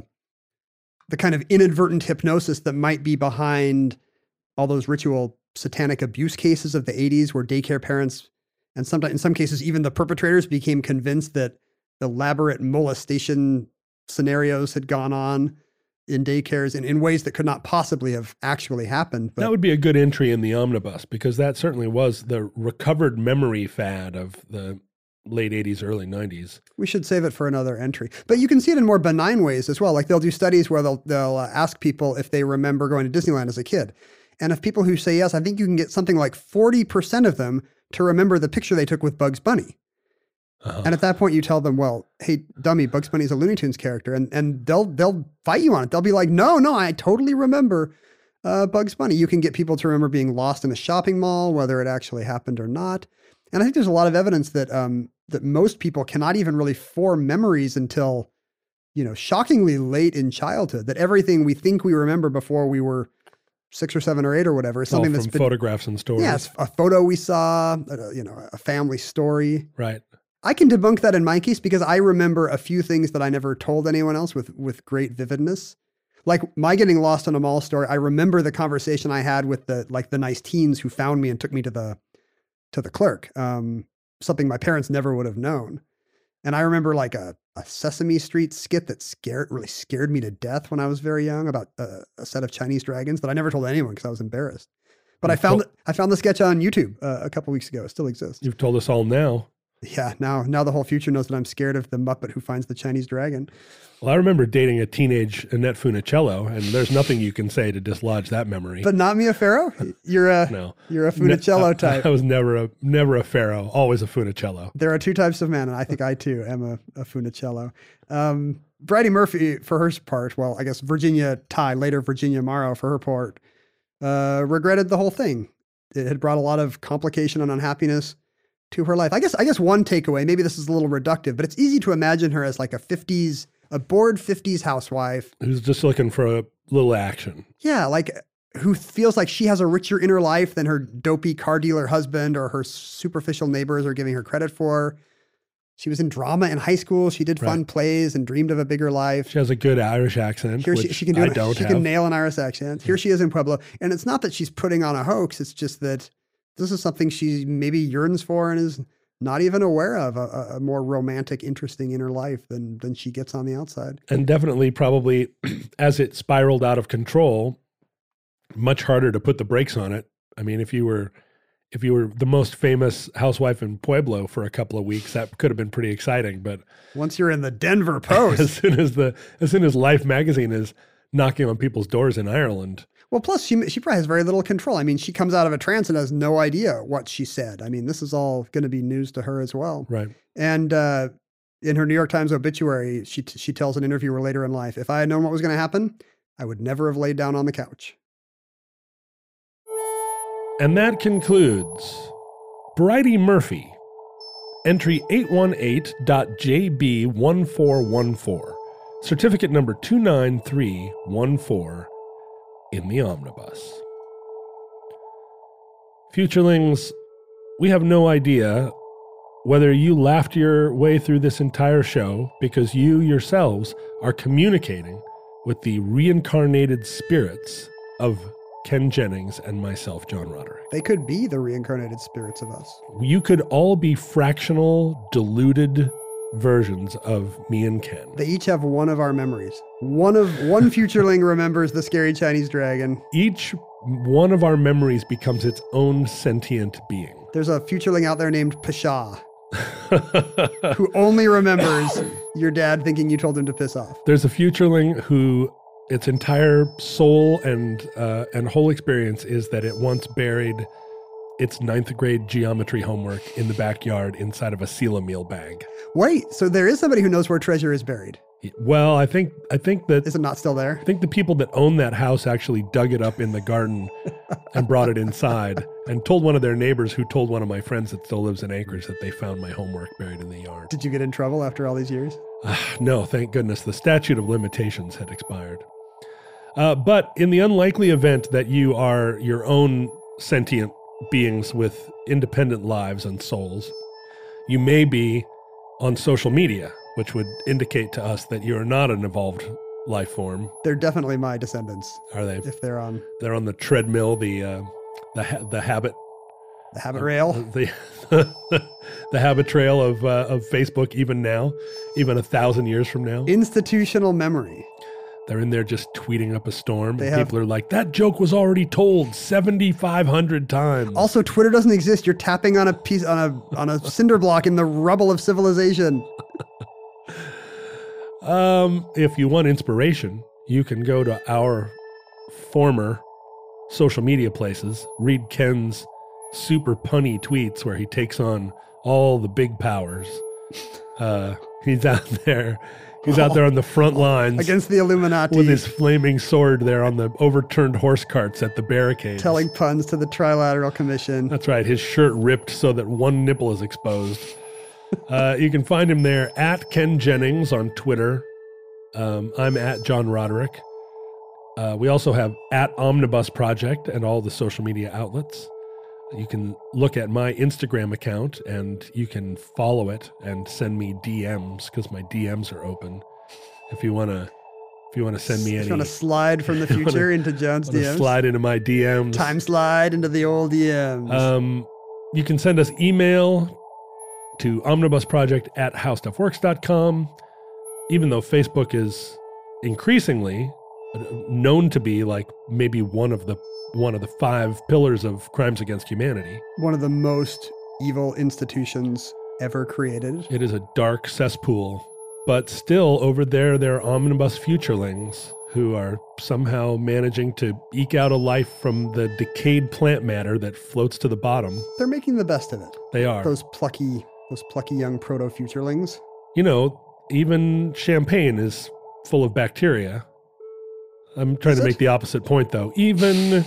Speaker 3: the kind of inadvertent hypnosis that might be behind all those ritual satanic abuse cases of the eighties where daycare parents, and sometimes in some cases, even the perpetrators became convinced that elaborate molestation scenarios had gone on in daycares in, in ways that could not possibly have actually happened. But
Speaker 4: that would be a good entry in the omnibus because that certainly was the recovered memory fad of the late eighties, early nineties.
Speaker 3: We should save it for another entry. But you can see it in more benign ways as well. Like they'll do studies where they'll, they'll uh, ask people if they remember going to Disneyland as a kid. And if people who say yes, I think you can get something like forty percent of them to remember the picture they took with Bugs Bunny. Uh-huh. And at that point you tell them, well, hey, dummy, Bugs Bunny's a Looney Tunes character. And and they'll they'll fight you on it. They'll be like, no, no, I totally remember uh, Bugs Bunny. You can get people to remember being lost in a shopping mall, whether it actually happened or not. And I think there's a lot of evidence that um, that most people cannot even really form memories until, you know, shockingly late in childhood, that everything we think we remember before we were six or seven or eight or whatever, is something
Speaker 4: All
Speaker 3: that's
Speaker 4: from
Speaker 3: been,
Speaker 4: photographs and stories.
Speaker 3: Yes, a photo we saw, a, you know, a family story.
Speaker 4: Right.
Speaker 3: I can debunk that in my case because I remember a few things that I never told anyone else with, with great vividness. Like my getting lost in a mall story. I remember the conversation I had with the, like the nice teens who found me and took me to the, to the clerk. Um, something my parents never would have known. And I remember like a, a Sesame Street skit that scared, really scared me to death when I was very young about a, a set of Chinese dragons that I never told anyone because I was embarrassed. But I found, told, I found the sketch on YouTube uh, a couple weeks ago. It still exists.
Speaker 4: You've told us all now.
Speaker 3: Yeah, now now the whole future knows that I'm scared of the Muppet who finds the Chinese dragon.
Speaker 4: Well, I remember dating a teenage Annette Funicello, and there's nothing you can say to dislodge that memory.
Speaker 3: But not Mia Farrow? You're a
Speaker 4: no,
Speaker 3: you're a Funicello
Speaker 4: Ne-
Speaker 3: type.
Speaker 4: I, I was never a never a Pharaoh, always a Funicello.
Speaker 3: There are two types of men, and I think I too am a, a Funicello. Um, Bridie Murphy, for her part, well, I guess Virginia Ty, later Virginia Morrow, for her part, uh, regretted the whole thing. It had brought a lot of complication and unhappiness to her life. I guess I guess one takeaway, maybe this is a little reductive, but it's easy to imagine her as like a fifties, a bored fifties housewife.
Speaker 4: Who's just looking for a little action.
Speaker 3: Yeah, like who feels like she has a richer inner life than her dopey car dealer husband or her superficial neighbors are giving her credit for. She was in drama in high school. She did fun
Speaker 4: Right.
Speaker 3: plays and dreamed of a bigger life.
Speaker 4: She has a good Irish accent,
Speaker 3: Here
Speaker 4: which
Speaker 3: she, she can do
Speaker 4: I
Speaker 3: it.
Speaker 4: don't
Speaker 3: She
Speaker 4: have.
Speaker 3: can nail an Irish accent. Here she is in Pueblo. And it's not that she's putting on a hoax. It's just that this is something she maybe yearns for and is not even aware of, a, a more romantic, interesting inner life than than she gets on the outside.
Speaker 4: And definitely probably as it spiraled out of control, much harder to put the brakes on it. I mean, if you were if you were the most famous housewife in Pueblo for a couple of weeks, that could have been pretty exciting. But
Speaker 3: Once you're in the Denver
Speaker 4: as
Speaker 3: Post.
Speaker 4: soon as the as soon as Life magazine is knocking on people's doors in Ireland,
Speaker 3: Well, plus she she probably has very little control. I mean, she comes out of a trance and has no idea what she said. I mean, this is all going to be news to her as well.
Speaker 4: right?
Speaker 3: And uh, in her New York Times obituary, she she tells an interviewer later in life, "If I had known what was going to happen, I would never have laid down on the couch."
Speaker 4: And that concludes Bridie Murphy, entry eight one eight dot J B one four one four, certificate number two nine three one four in the omnibus. Futurelings, we have no idea whether you laughed your way through this entire show because you yourselves are communicating with the reincarnated spirits of Ken Jennings and myself, John Roderick.
Speaker 3: They could be the reincarnated spirits of us.
Speaker 4: You could all be fractional, diluted versions of me and Ken.
Speaker 3: They each have one of our memories. One of one futureling remembers the scary Chinese dragon.
Speaker 4: Each one of our memories becomes its own sentient being.
Speaker 3: There's a futureling out there named Pasha who only remembers your dad thinking you told him to piss off.
Speaker 4: There's a futureling who its entire soul and uh, and whole experience is that it once buried its ninth grade geometry homework in the backyard inside of a Sela meal bag.
Speaker 3: Wait, so there is somebody who knows where treasure is buried.
Speaker 4: Well, I think I think that
Speaker 3: Is it not still there?
Speaker 4: I think the people that own that house actually dug it up in the garden and brought it inside and told one of their neighbors who told one of my friends that still lives in Anchorage that they found my homework buried in the yard.
Speaker 3: Did you get in trouble after all these years?
Speaker 4: No, thank goodness. The statute of limitations had expired. Uh, but in the unlikely event that you are your own sentient beings with independent lives and souls, you may be on social media, which would indicate to us that you are not an evolved life form.
Speaker 3: They're definitely my descendants
Speaker 4: Are they?
Speaker 3: if they're on
Speaker 4: They're on the treadmill, the uh, the ha- the habit
Speaker 3: the habit rail.
Speaker 4: the the habit trail of uh, of Facebook. Even now, even a thousand years from now,
Speaker 3: Institutional memory.
Speaker 4: they're in there just tweeting up a storm.
Speaker 3: They
Speaker 4: and
Speaker 3: have-
Speaker 4: people are like, "That joke was already told seventy-five hundred times."
Speaker 3: Also, Twitter doesn't exist. You're tapping on a piece on a on a cinder block in the rubble of civilization.
Speaker 4: Um, if you want inspiration, you can go to our former social media places, read Ken's super punny tweets where he takes on all the big powers. Uh, he's out there. He's out there on the front lines
Speaker 3: Against the Illuminati,
Speaker 4: with his flaming sword there on the overturned horse carts at the barricades.
Speaker 3: telling puns to the Trilateral Commission.
Speaker 4: That's right. His shirt ripped so that one nipple is exposed. Uh, you can find him there at Ken Jennings on Twitter. Um, I'm at John Roderick. Uh, we also have at Omnibus Project and all the social media outlets. You can look at my Instagram account and you can follow it and send me D Ms because my D Ms are open. If you want to, if you want to send me
Speaker 3: If
Speaker 4: any,
Speaker 3: you want to slide from the
Speaker 4: you wanna-
Speaker 3: future into John's
Speaker 4: wanna
Speaker 3: D Ms.
Speaker 4: slide into my D Ms.
Speaker 3: Time slide into the old D Ms.
Speaker 4: Um, you can send us email to omnibusproject at howstuffworks dot com. Even though Facebook is increasingly known to be like maybe one of the one of the five pillars of crimes against humanity.
Speaker 3: One of the most evil institutions ever created.
Speaker 4: It is a dark cesspool. But still, over there, there are omnibus futurelings who are somehow managing to eke out a life from the decayed plant matter that floats to the bottom.
Speaker 3: They're making the best of it.
Speaker 4: They are.
Speaker 3: Those plucky, those plucky young proto-futurelings.
Speaker 4: You know, even champagne is full of bacteria. I'm trying
Speaker 3: Is
Speaker 4: to
Speaker 3: it?
Speaker 4: make the opposite point, though. Even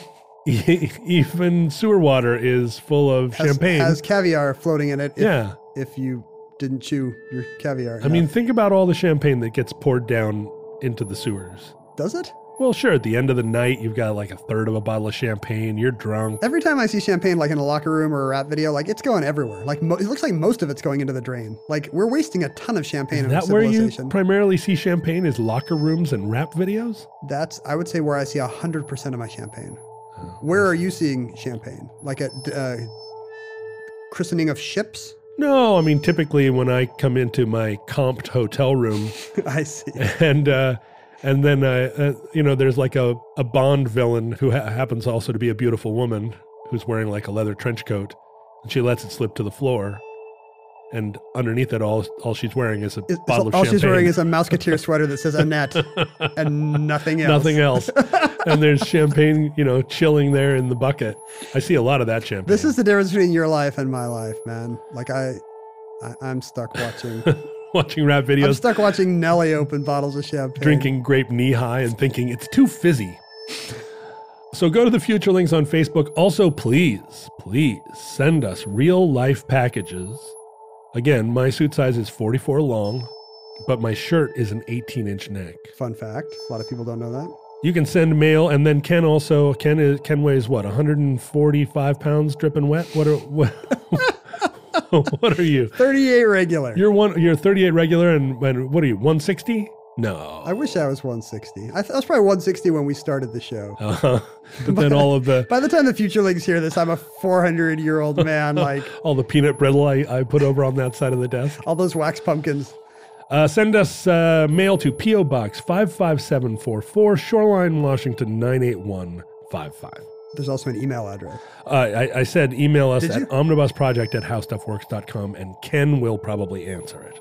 Speaker 4: even sewer water is full of
Speaker 3: Has,
Speaker 4: champagne.
Speaker 3: has caviar floating in it. If,
Speaker 4: yeah.
Speaker 3: If you didn't chew your caviar.
Speaker 4: I mean,
Speaker 3: enough.
Speaker 4: think about all the champagne that gets poured down into the sewers.
Speaker 3: Does it?
Speaker 4: Well, sure, at the end of the night, you've got like a third of a bottle of champagne. You're drunk.
Speaker 3: Every time I see champagne, like in a locker room or a rap video, like it's going everywhere. Like mo- it looks like most of it's going into the drain. Like we're wasting a ton of champagne
Speaker 4: Is
Speaker 3: in our
Speaker 4: that where you
Speaker 3: civilization.
Speaker 4: primarily see champagne is locker rooms and rap videos?
Speaker 3: That's, I would say, where I see one hundred percent of my champagne.
Speaker 4: Oh,
Speaker 3: Where are you seeing champagne? Like at uh, christening of ships?
Speaker 4: No, I mean, typically when I come into my comped hotel room
Speaker 3: I see.
Speaker 4: and uh, and then, uh, uh, you know, there's like a, a Bond villain who ha- happens also to be a beautiful woman who's wearing like a leather trench coat, and she lets it slip to the floor. And underneath it, all all she's wearing is a
Speaker 3: Is-
Speaker 4: bottle of
Speaker 3: all
Speaker 4: champagne.
Speaker 3: she's wearing is a Mouseketeer sweater that says Annette and nothing else.
Speaker 4: Nothing else. And there's champagne, you know, chilling there in the bucket. I see a lot of that champagne.
Speaker 3: This is the difference between your life and my life, man. Like I, I I'm stuck watching.
Speaker 4: watching rap
Speaker 3: I'm
Speaker 4: videos,
Speaker 3: stuck watching Nelly open bottles of champagne.
Speaker 4: drinking grape knee high and thinking it's too fizzy. So go to the Futurelings on Facebook. Also, please, please send us real life packages. Again, my suit size is forty-four long, but my shirt is an eighteen inch neck.
Speaker 3: Fun fact: a lot of people don't know that.
Speaker 4: You can send mail, and then Ken also Ken is Ken weighs what one hundred forty-five pounds, dripping wet. What are what? What are you?
Speaker 3: thirty-eight regular.
Speaker 4: You're one. You're thirty-eight regular, and, and what are you? one sixty? No.
Speaker 3: I wish I was one sixty. I, th- I was probably one sixty when we started the show.
Speaker 4: Uh-huh. But then all of the
Speaker 3: By the time the Futurelings hear this, I'm a four hundred year old man. Like
Speaker 4: all the peanut brittle I, I put over on that side of the desk.
Speaker 3: all those wax pumpkins.
Speaker 4: Uh, send us uh, mail to P O Box five five seven four four, Shoreline, Washington nine eight one five five.
Speaker 3: There's also an email address.
Speaker 4: Uh, I, I said email us
Speaker 3: Did
Speaker 4: at
Speaker 3: you?
Speaker 4: omnibusproject at howstuffworks dot com, and Ken will probably answer it.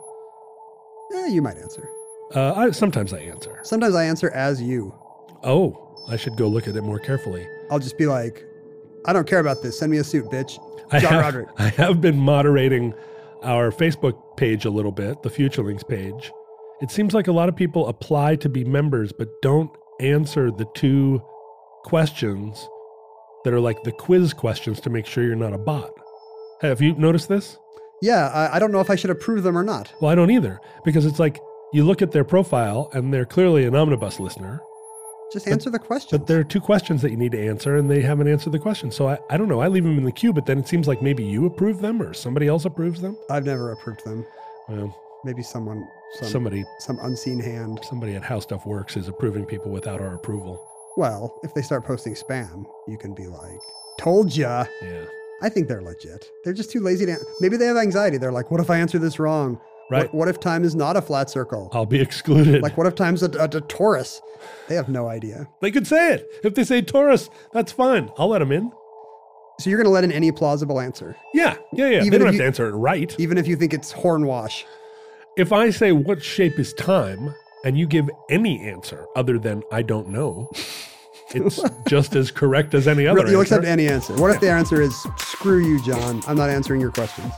Speaker 3: Eh, you might answer.
Speaker 4: Uh, I, sometimes I answer.
Speaker 3: Sometimes I answer as you.
Speaker 4: Oh, I should go look at it more carefully.
Speaker 3: I'll just be like, I don't care about this. Send me a suit, bitch.
Speaker 4: I
Speaker 3: John
Speaker 4: have,
Speaker 3: Roderick.
Speaker 4: I have been moderating our Facebook page a little bit, the Futurelings page. It seems like a lot of people apply to be members, but don't answer the two questions that are like the quiz questions to make sure you're not a bot. Have you noticed this?
Speaker 3: Yeah, I, I don't know if I should approve them or not.
Speaker 4: Well, I don't either, because it's like you look at their profile and they're clearly an omnibus listener,
Speaker 3: Just answer the question.
Speaker 4: but there are two questions that you need to answer and they haven't answered the question. So I, I don't know. I leave them in the queue, but then it seems like maybe you approve them or somebody else approves them.
Speaker 3: I've never approved them.
Speaker 4: Well,
Speaker 3: Maybe someone, some,
Speaker 4: somebody
Speaker 3: some unseen hand.
Speaker 4: somebody at How Stuff Works is approving people without our approval.
Speaker 3: Well, if they start posting spam, you can be like, told ya.
Speaker 4: Yeah.
Speaker 3: I think they're legit. They're just too lazy to. Maybe they have anxiety. They're like, what if I answer this wrong?
Speaker 4: Right.
Speaker 3: What, what if time is not a flat circle?
Speaker 4: I'll be excluded.
Speaker 3: Like, what if time's a, a, a torus? They have no idea.
Speaker 4: They could say it. If they say Taurus, that's fine. I'll let them in.
Speaker 3: So you're going to let in any plausible answer,
Speaker 4: Yeah. Yeah. Yeah.
Speaker 3: Even
Speaker 4: they don't
Speaker 3: if
Speaker 4: have
Speaker 3: you-
Speaker 4: to answer it right.
Speaker 3: even if you think it's hornwash.
Speaker 4: If I say, what shape is time? And you give any answer other than I don't know, it's just as correct as any other
Speaker 3: You'll
Speaker 4: answer.
Speaker 3: accept any answer. What if the answer is, screw you, John? I'm not answering your questions.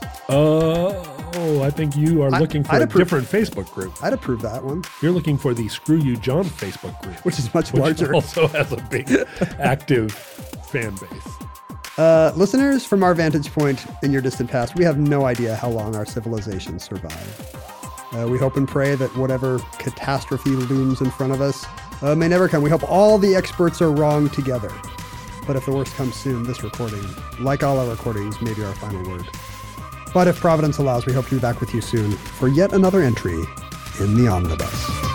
Speaker 4: Oh, I think you are
Speaker 3: I-
Speaker 4: looking for
Speaker 3: I'd
Speaker 4: a
Speaker 3: approve-
Speaker 4: different Facebook group.
Speaker 3: I'd approve that one,
Speaker 4: You're looking for the Screw You John Facebook group,
Speaker 3: which is much
Speaker 4: which
Speaker 3: larger.
Speaker 4: also has a big active fan base.
Speaker 3: Uh, listeners, from our vantage point in your distant past, we have no idea how long our civilization survived. Uh, we hope and pray that whatever catastrophe looms in front of us uh, may never come. We hope all the experts are wrong together. But if the worst comes soon, this recording, like all our recordings, may be our final word. But if Providence allows, we hope to be back with you soon for yet another entry in the Omnibus.